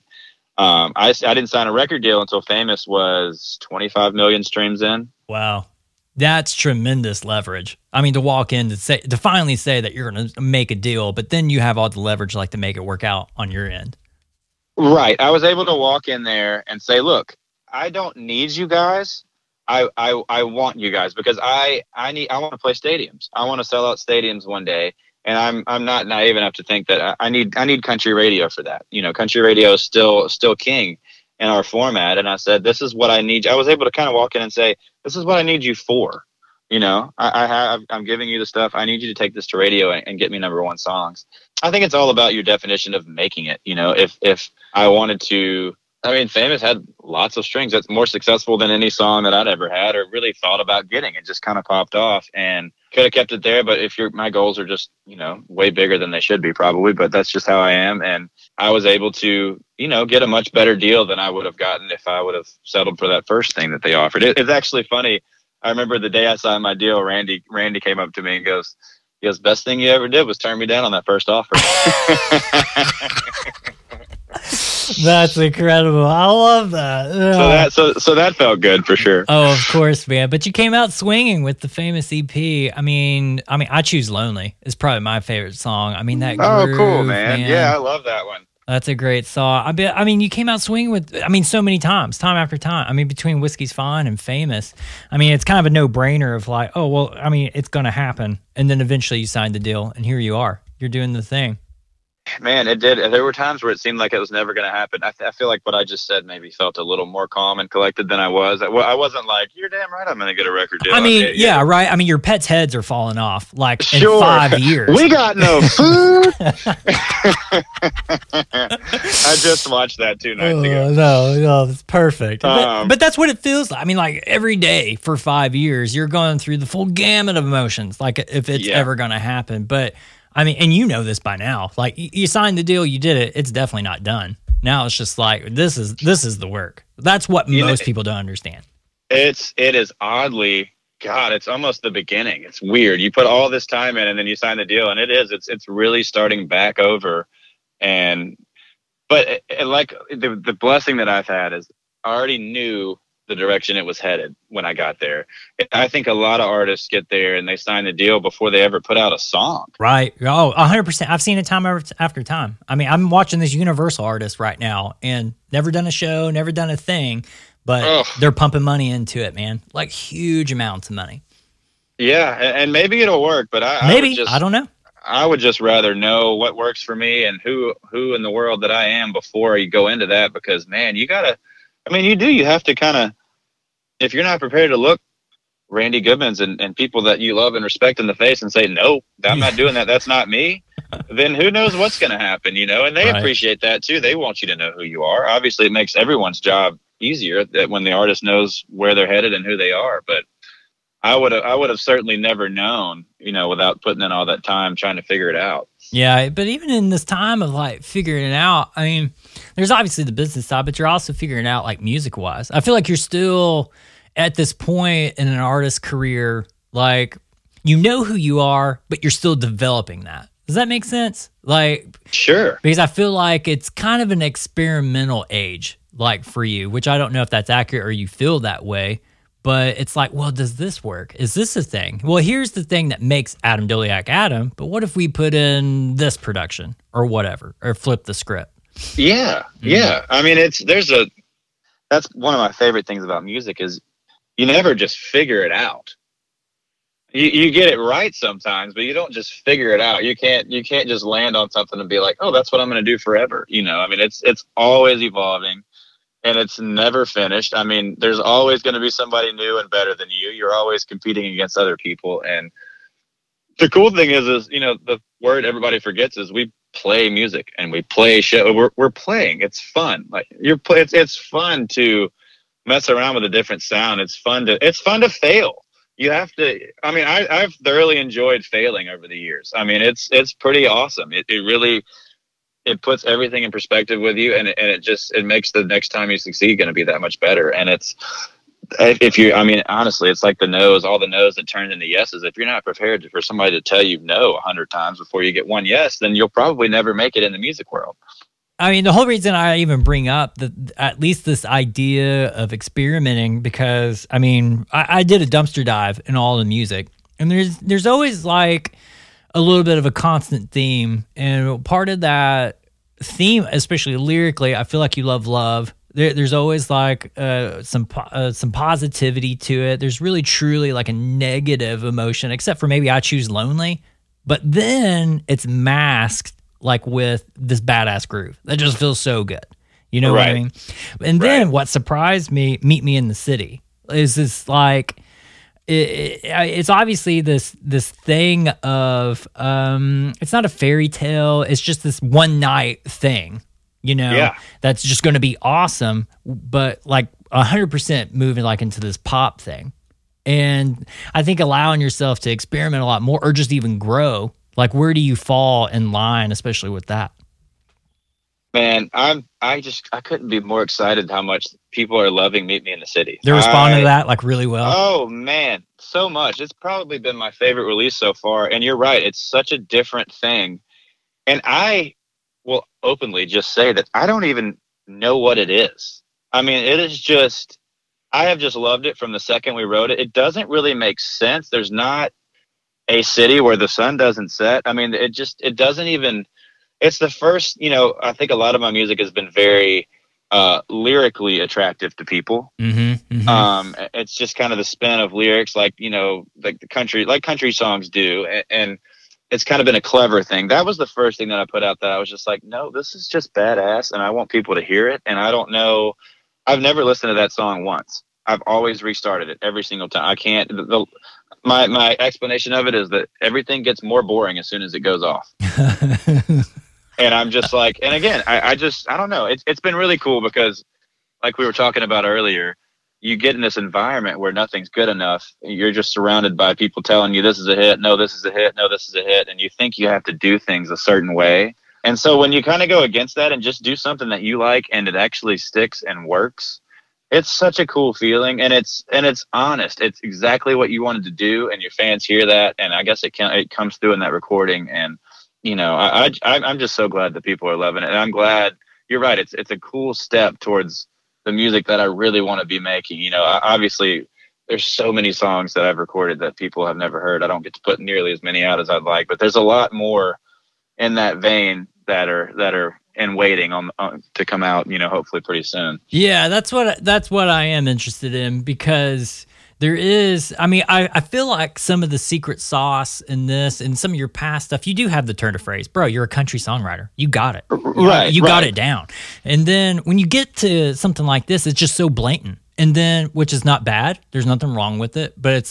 I didn't sign a record deal until Famous was 25 million streams in. Wow. That's tremendous leverage. I mean, to walk in to finally say that you're going to make a deal, but then you have all the leverage like to make it work out on your end. Right. I was able to walk in there and say, look, I don't need you guys. I want you guys because I want to play stadiums. I want to sell out stadiums one day, and I'm not naive enough to think that I need country radio for that. Country radio is still king in our format. And I said, this is what I need. I was able to kind of walk in and say, this is what I need you for. I'm giving you the stuff. I need you to take this to radio and get me #1 songs. I think it's all about your definition of making it. If I wanted to. I mean, Famous had lots of strings. That's more successful than any song that I'd ever had or really thought about getting. It just kind of popped off and could have kept it there. But my goals are just, way bigger than they should be probably, but that's just how I am. And I was able to, get a much better deal than I would have gotten if I would have settled for that first thing that they offered. It's actually funny. I remember the day I signed my deal, Randy came up to me and goes, best thing you ever did was turn me down on that first offer. That's incredible. I love that. So that felt good for sure. Oh, of course, man. But you came out swinging with the Famous EP. I mean, I Choose Lonely is probably my favorite song. I mean, that groove, cool, man. Yeah, I love that one. That's a great song. I mean, you came out swinging with, so many times, time after time. I mean, between Whiskey's Fine and Famous, it's kind of a no-brainer of like, oh, well, it's going to happen. And then eventually you signed the deal, and here you are. You're doing the thing. Man, it did. There were times where it seemed like it was never going to happen. I feel like what I just said maybe felt a little more calm and collected than I was. I wasn't like, you're damn right I'm going to get a record deal. Right. I mean, your pets' heads are falling off like in 5 years. We got no food. I just watched that 2 nights ago. No, it's perfect. But that's what it feels like. I mean, like every day for 5 years, you're going through the full gamut of emotions, like if it's ever going to happen. But I mean, and you know this by now. Like you signed the deal, you did it. It's definitely not done. Now it's just like this is the work. That's what most people don't understand. It is oddly, God, it's almost the beginning. It's weird. You put all this time in, and then you sign the deal, and it's really starting back over. But like the blessing that I've had is I already knew the direction it was headed when I got there. I think a lot of artists get there and they sign the deal before they ever put out a song. Right. Oh, 100%. I've seen it time after time. I mean, I'm watching this Universal artist right now and never done a show, never done a thing, but they're pumping money into it, man. Like huge amounts of money. Yeah. And maybe it'll work, but I don't know. I would just rather know what works for me and who in the world that I am before you go into that, because man, you have to kind of, if you're not prepared to look Randy Goodman's and people that you love and respect in the face and say, no, I'm not doing that. That's not me. Then who knows what's going to happen, and they appreciate that too. They want you to know who you are. Obviously it makes everyone's job easier that when the artist knows where they're headed and who they are. But I would have certainly never known, without putting in all that time trying to figure it out. Yeah, but even in this time of like figuring it out, I mean, there's obviously the business side, but you're also figuring it out like music wise. I feel like you're still at this point in an artist's career, like you know who you are, but you're still developing that. Does that make sense? Like, sure. Because I feel like it's kind of an experimental age, like for you, which I don't know if that's accurate or you feel that way. But it's like, well, does this work? Is this a thing? Well, here's the thing that makes Adam Doleac Adam, but what if we put in this production or whatever, or flip the script? Yeah, yeah. I mean, that's one of my favorite things about music is you never just figure it out. You get it right sometimes, but you don't just figure it out. You can't just land on something and be like, oh, that's what I'm going to do forever. I mean, it's always evolving. And it's never finished. I mean, there's always going to be somebody new and better than you. You're always competing against other people. And the cool thing is the word everybody forgets is we play music and we play show. We're playing. It's fun. Like it's fun to mess around with a different sound. It's fun to fail. You have to. I mean, I've thoroughly enjoyed failing over the years. I mean, it's pretty awesome. It really. It puts everything in perspective with you, and it makes the next time you succeed going to be that much better. And honestly, it's like all the no's that turn into yeses. If you're not prepared for somebody to tell you no 100 times before you get one yes, then you'll probably never make it in the music world. I mean, the whole reason I even bring up at least this idea of experimenting, because I mean, I did a dumpster dive in all the music, and there's always like a little bit of a constant theme, and part of that theme, especially lyrically, I feel like you love. There's always like some positivity to it. There's really truly like a negative emotion, except for maybe I choose lonely, but then it's masked like with this badass groove that just feels so good. You know what I mean? And then what surprised me, Meet Me in the City, is this like. It's obviously this thing of it's not a fairy tale, it's just this one night thing, that's just going to be awesome, but like 100% moving like into this pop thing. And I think allowing yourself to experiment a lot more or just even grow, like where do you fall in line, especially with that? Man, I couldn't be more excited how much people are loving Meet Me in the City. They're responding to that like really well. Oh man, so much. It's probably been my favorite release so far. And you're right, it's such a different thing. And I will openly just say that I don't even know what it is. I mean, it is just, I have just loved it from the second we wrote it. It doesn't really make sense. There's not a city where the sun doesn't set. I mean, it doesn't even. It's the first, I think a lot of my music has been very lyrically attractive to people. It's just kind of the spin of lyrics like the country songs do. And it's kind of been a clever thing. That was the first thing that I put out that I was just like, no, this is just badass. And I want people to hear it. And I don't know. I've never listened to that song once. I've always restarted it every single time. I can't. My explanation of it is that everything gets more boring as soon as it goes off. And I'm just like, and again, I don't know. It's been really cool because, like we were talking about earlier, you get in this environment where nothing's good enough. You're just surrounded by people telling you this is a hit, no, this is a hit, no, this is a hit, and you think you have to do things a certain way. And so when you kind of go against that and just do something that you like and it actually sticks and works, it's such a cool feeling, and it's honest. It's exactly what you wanted to do, and your fans hear that, and I guess it comes through in that recording. And I'm just so glad that people are loving it, and I'm glad. You're right. It's a cool step towards the music that I really want to be making. Obviously, there's so many songs that I've recorded that people have never heard. I don't get to put nearly as many out as I'd like, but there's a lot more in that vein that are in waiting on to come out, hopefully pretty soon. Yeah, that's what I am interested in, because there is, I feel like some of the secret sauce in this and some of your past stuff, you do have the turn of phrase. Bro, you're a country songwriter. You got it. You got it down. And then when you get to something like this, it's just so blatant. And then, which is not bad. There's nothing wrong with it. But it's like,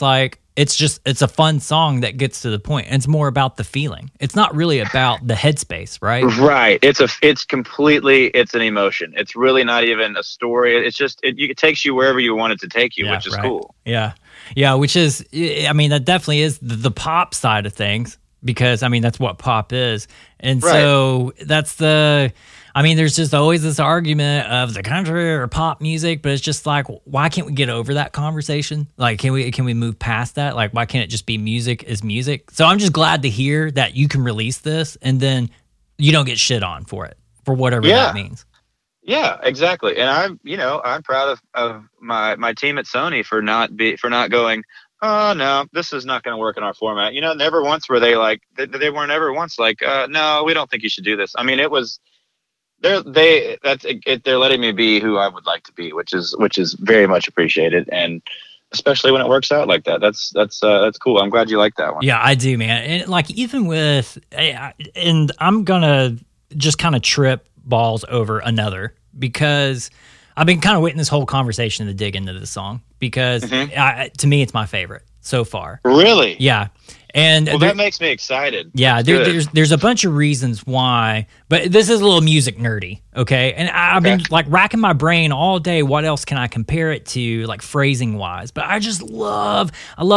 it's a fun song that gets to the point. And it's more about the feeling. It's not really about the headspace, right? Right. It's an emotion. It's really not even a story. It's just it takes you wherever you want it to take you, which is cool. Yeah. Yeah, which is, I mean, that definitely is the pop side of things, because I mean that's what pop is. And so that's there's just always this argument of the country or pop music, but it's just like, why can't we get over that conversation? Like, can we move past that? Like, why can't it just be music is music? So I'm just glad to hear that you can release this and then you don't get shit on for it, for whatever that means. Yeah, exactly. And I'm proud of my team at Sony for not going, oh no, this is not going to work in our format. Never once were they like, they weren't ever once like, no, we don't think you should do this. I mean, it was, they're letting me be who I would like to be, which is very much appreciated, and especially when it works out like that. That's cool. I'm glad you like that one. Yeah, I do, man. And like, even with, and I'm gonna just kind of trip balls over another, because I've been kind of waiting this whole conversation to dig into this song, because to me it's my favorite so far. Really? Yeah. And that makes me excited. Yeah, there's a bunch of reasons why, but this is a little music nerdy, okay? And I've been like racking my brain all day. What else can I compare it to, like phrasing wise? But I just love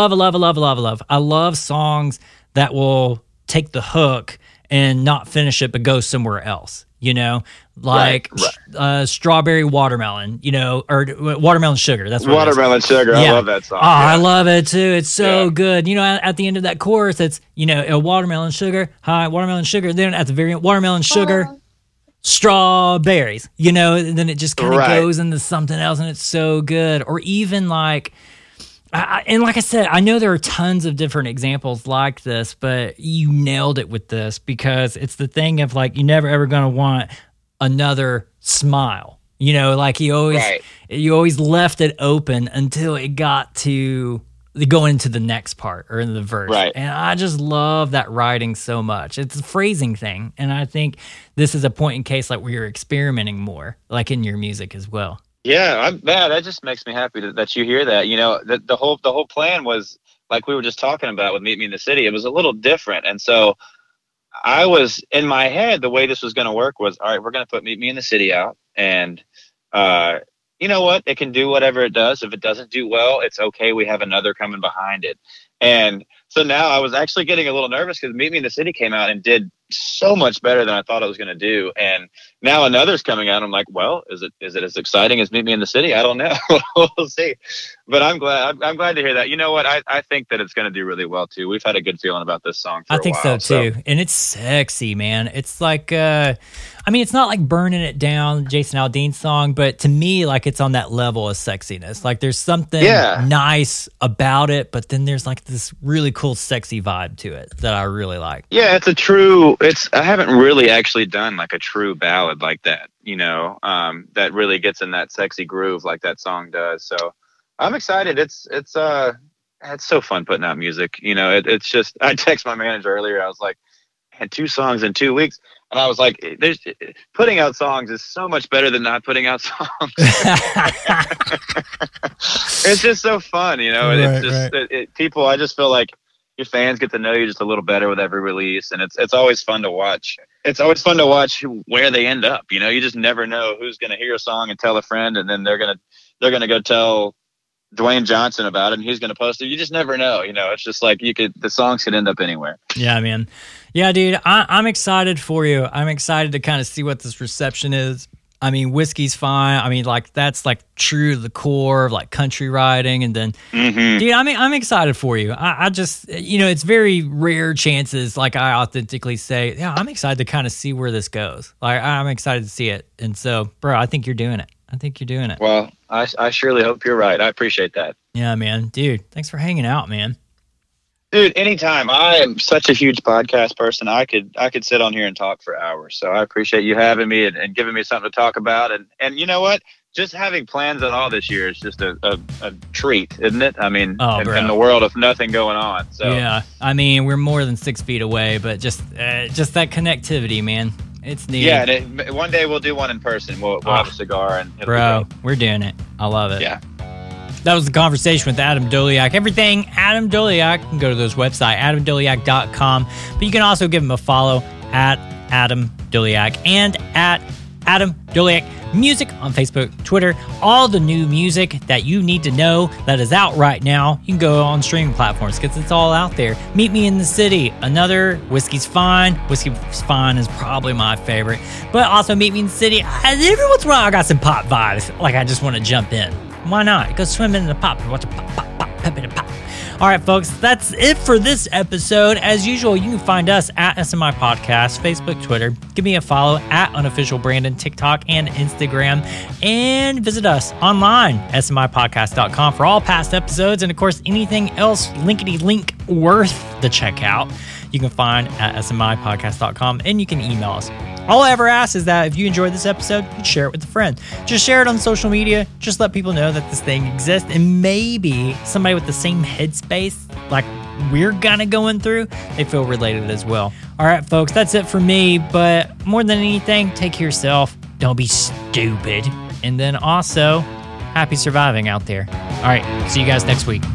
songs that will take the hook and not finish it, but go somewhere else. Like Strawberry Watermelon, or Watermelon Sugar. That's what Watermelon Sugar. Yeah. I love that song. Oh, I love it too. It's so good. At the end of that chorus, it's, a watermelon sugar. Hi, watermelon sugar. Then at the very end, watermelon sugar, strawberries, and then it just kind of goes into something else, and it's so good. Or even like, and like I said, I know there are tons of different examples like this, but you nailed it with this, because it's the thing of like, you're never ever going to want another smile. Like you always left it open until it got to going into the next part or in the verse. Right. And I just love that writing so much. It's a phrasing thing. And I think this is a point in case like where you're experimenting more, like in your music as well. Yeah, that just makes me happy that you hear that. The whole plan was, like we were just talking about with Meet Me in the City, it was a little different. And so I was, in my head, the way this was going to work was, all right, we're going to put Meet Me in the City out, and you know what? It can do whatever it does. If it doesn't do well, it's okay. We have another coming behind it. And so now I was actually getting a little nervous, because Meet Me in the City came out and did so much better than I thought it was going to do. And now another's coming out. I'm like, well, is it as exciting as Meet Me in the City? I don't know. We'll see. But I'm glad to hear that. You know what? I think that it's going to do really well too. We've had a good feeling about this song for a while. I think so too. And it's sexy, man. It's like, it's not like Burning It Down, Jason Aldean's song, but to me, like, it's on that level of sexiness. Like, there's something nice about it, but then there's like this really cool, sexy vibe to it that I really like. Yeah, I haven't really actually done like a true ballad like that, that really gets in that sexy groove like that song does. So I'm excited. It's so fun putting out music. It's just, I texted my manager earlier. I was like, had 2 songs in 2 weeks. And I was like, putting out songs is so much better than not putting out songs. It's just so fun, people, I just feel like your fans get to know you just a little better with every release. And it's always fun to watch. It's always fun to watch where they end up. You just never know who's going to hear a song and tell a friend, and then they're going to go tell Dwayne Johnson about it, and he's going to post it. You just never know. It's just like the songs could end up anywhere. Yeah, man. Yeah, dude, I'm excited for you. I'm excited to kind of see what this reception is. I mean, Whiskey's fine. I mean, like, that's like true to the core of like country writing. And then, dude, I'm excited for you. I just, it's very rare chances. Like, I authentically say, yeah, I'm excited to kind of see where this goes. Like, I'm excited to see it. And so, bro, I think you're doing it. Well, I surely hope you're right. I appreciate that. Yeah, man. Dude, thanks for hanging out, man. Dude, anytime. I am such a huge podcast person. I could sit on here and talk for hours. So I appreciate you having me and giving me something to talk about. And you know what? Just having plans at all this year is just a treat, isn't it? I mean, in the world of nothing going on. So yeah, I mean, we're more than 6 feet away, but just that connectivity, man. It's neat. Yeah, and one day we'll do one in person. We'll have a cigar and bro, we're doing it. I love it. Yeah. That was the conversation with Adam Doleac. Everything Adam Doleac, you can go to those website, adamdoleac.com. But you can also give him a follow at Adam Doleac and at Adam Doleac Music on Facebook, Twitter. All the new music that you need to know that is out right now, you can go on streaming platforms because it's all out there. Meet Me in the City, another Whiskey's Fine. Whiskey's Fine is probably my favorite. But also Meet Me in the City. Every once in a while, I got some pop vibes. Like I just want to jump in. Why not? Go swim in the pop and watch a pop, pop, pop, pop, in a pop. All right, folks, that's it for this episode. As usual, you can find us at SMI Podcast, Facebook, Twitter. Give me a follow at Unofficial Brandon, TikTok, and Instagram. And visit us online, smipodcast.com, for all past episodes. And, of course, anything else linkety-link worth the checkout, you can find at smipodcast.com, and you can email us. All I ever ask is that if you enjoyed this episode, you share it with a friend. Just share it on social media. Just let people know that this thing exists. And maybe somebody with the same headspace like we're kind of going through, they feel related as well. All right, folks, that's it for me. But more than anything, take care of yourself. Don't be stupid. And then also, happy surviving out there. All right, see you guys next week.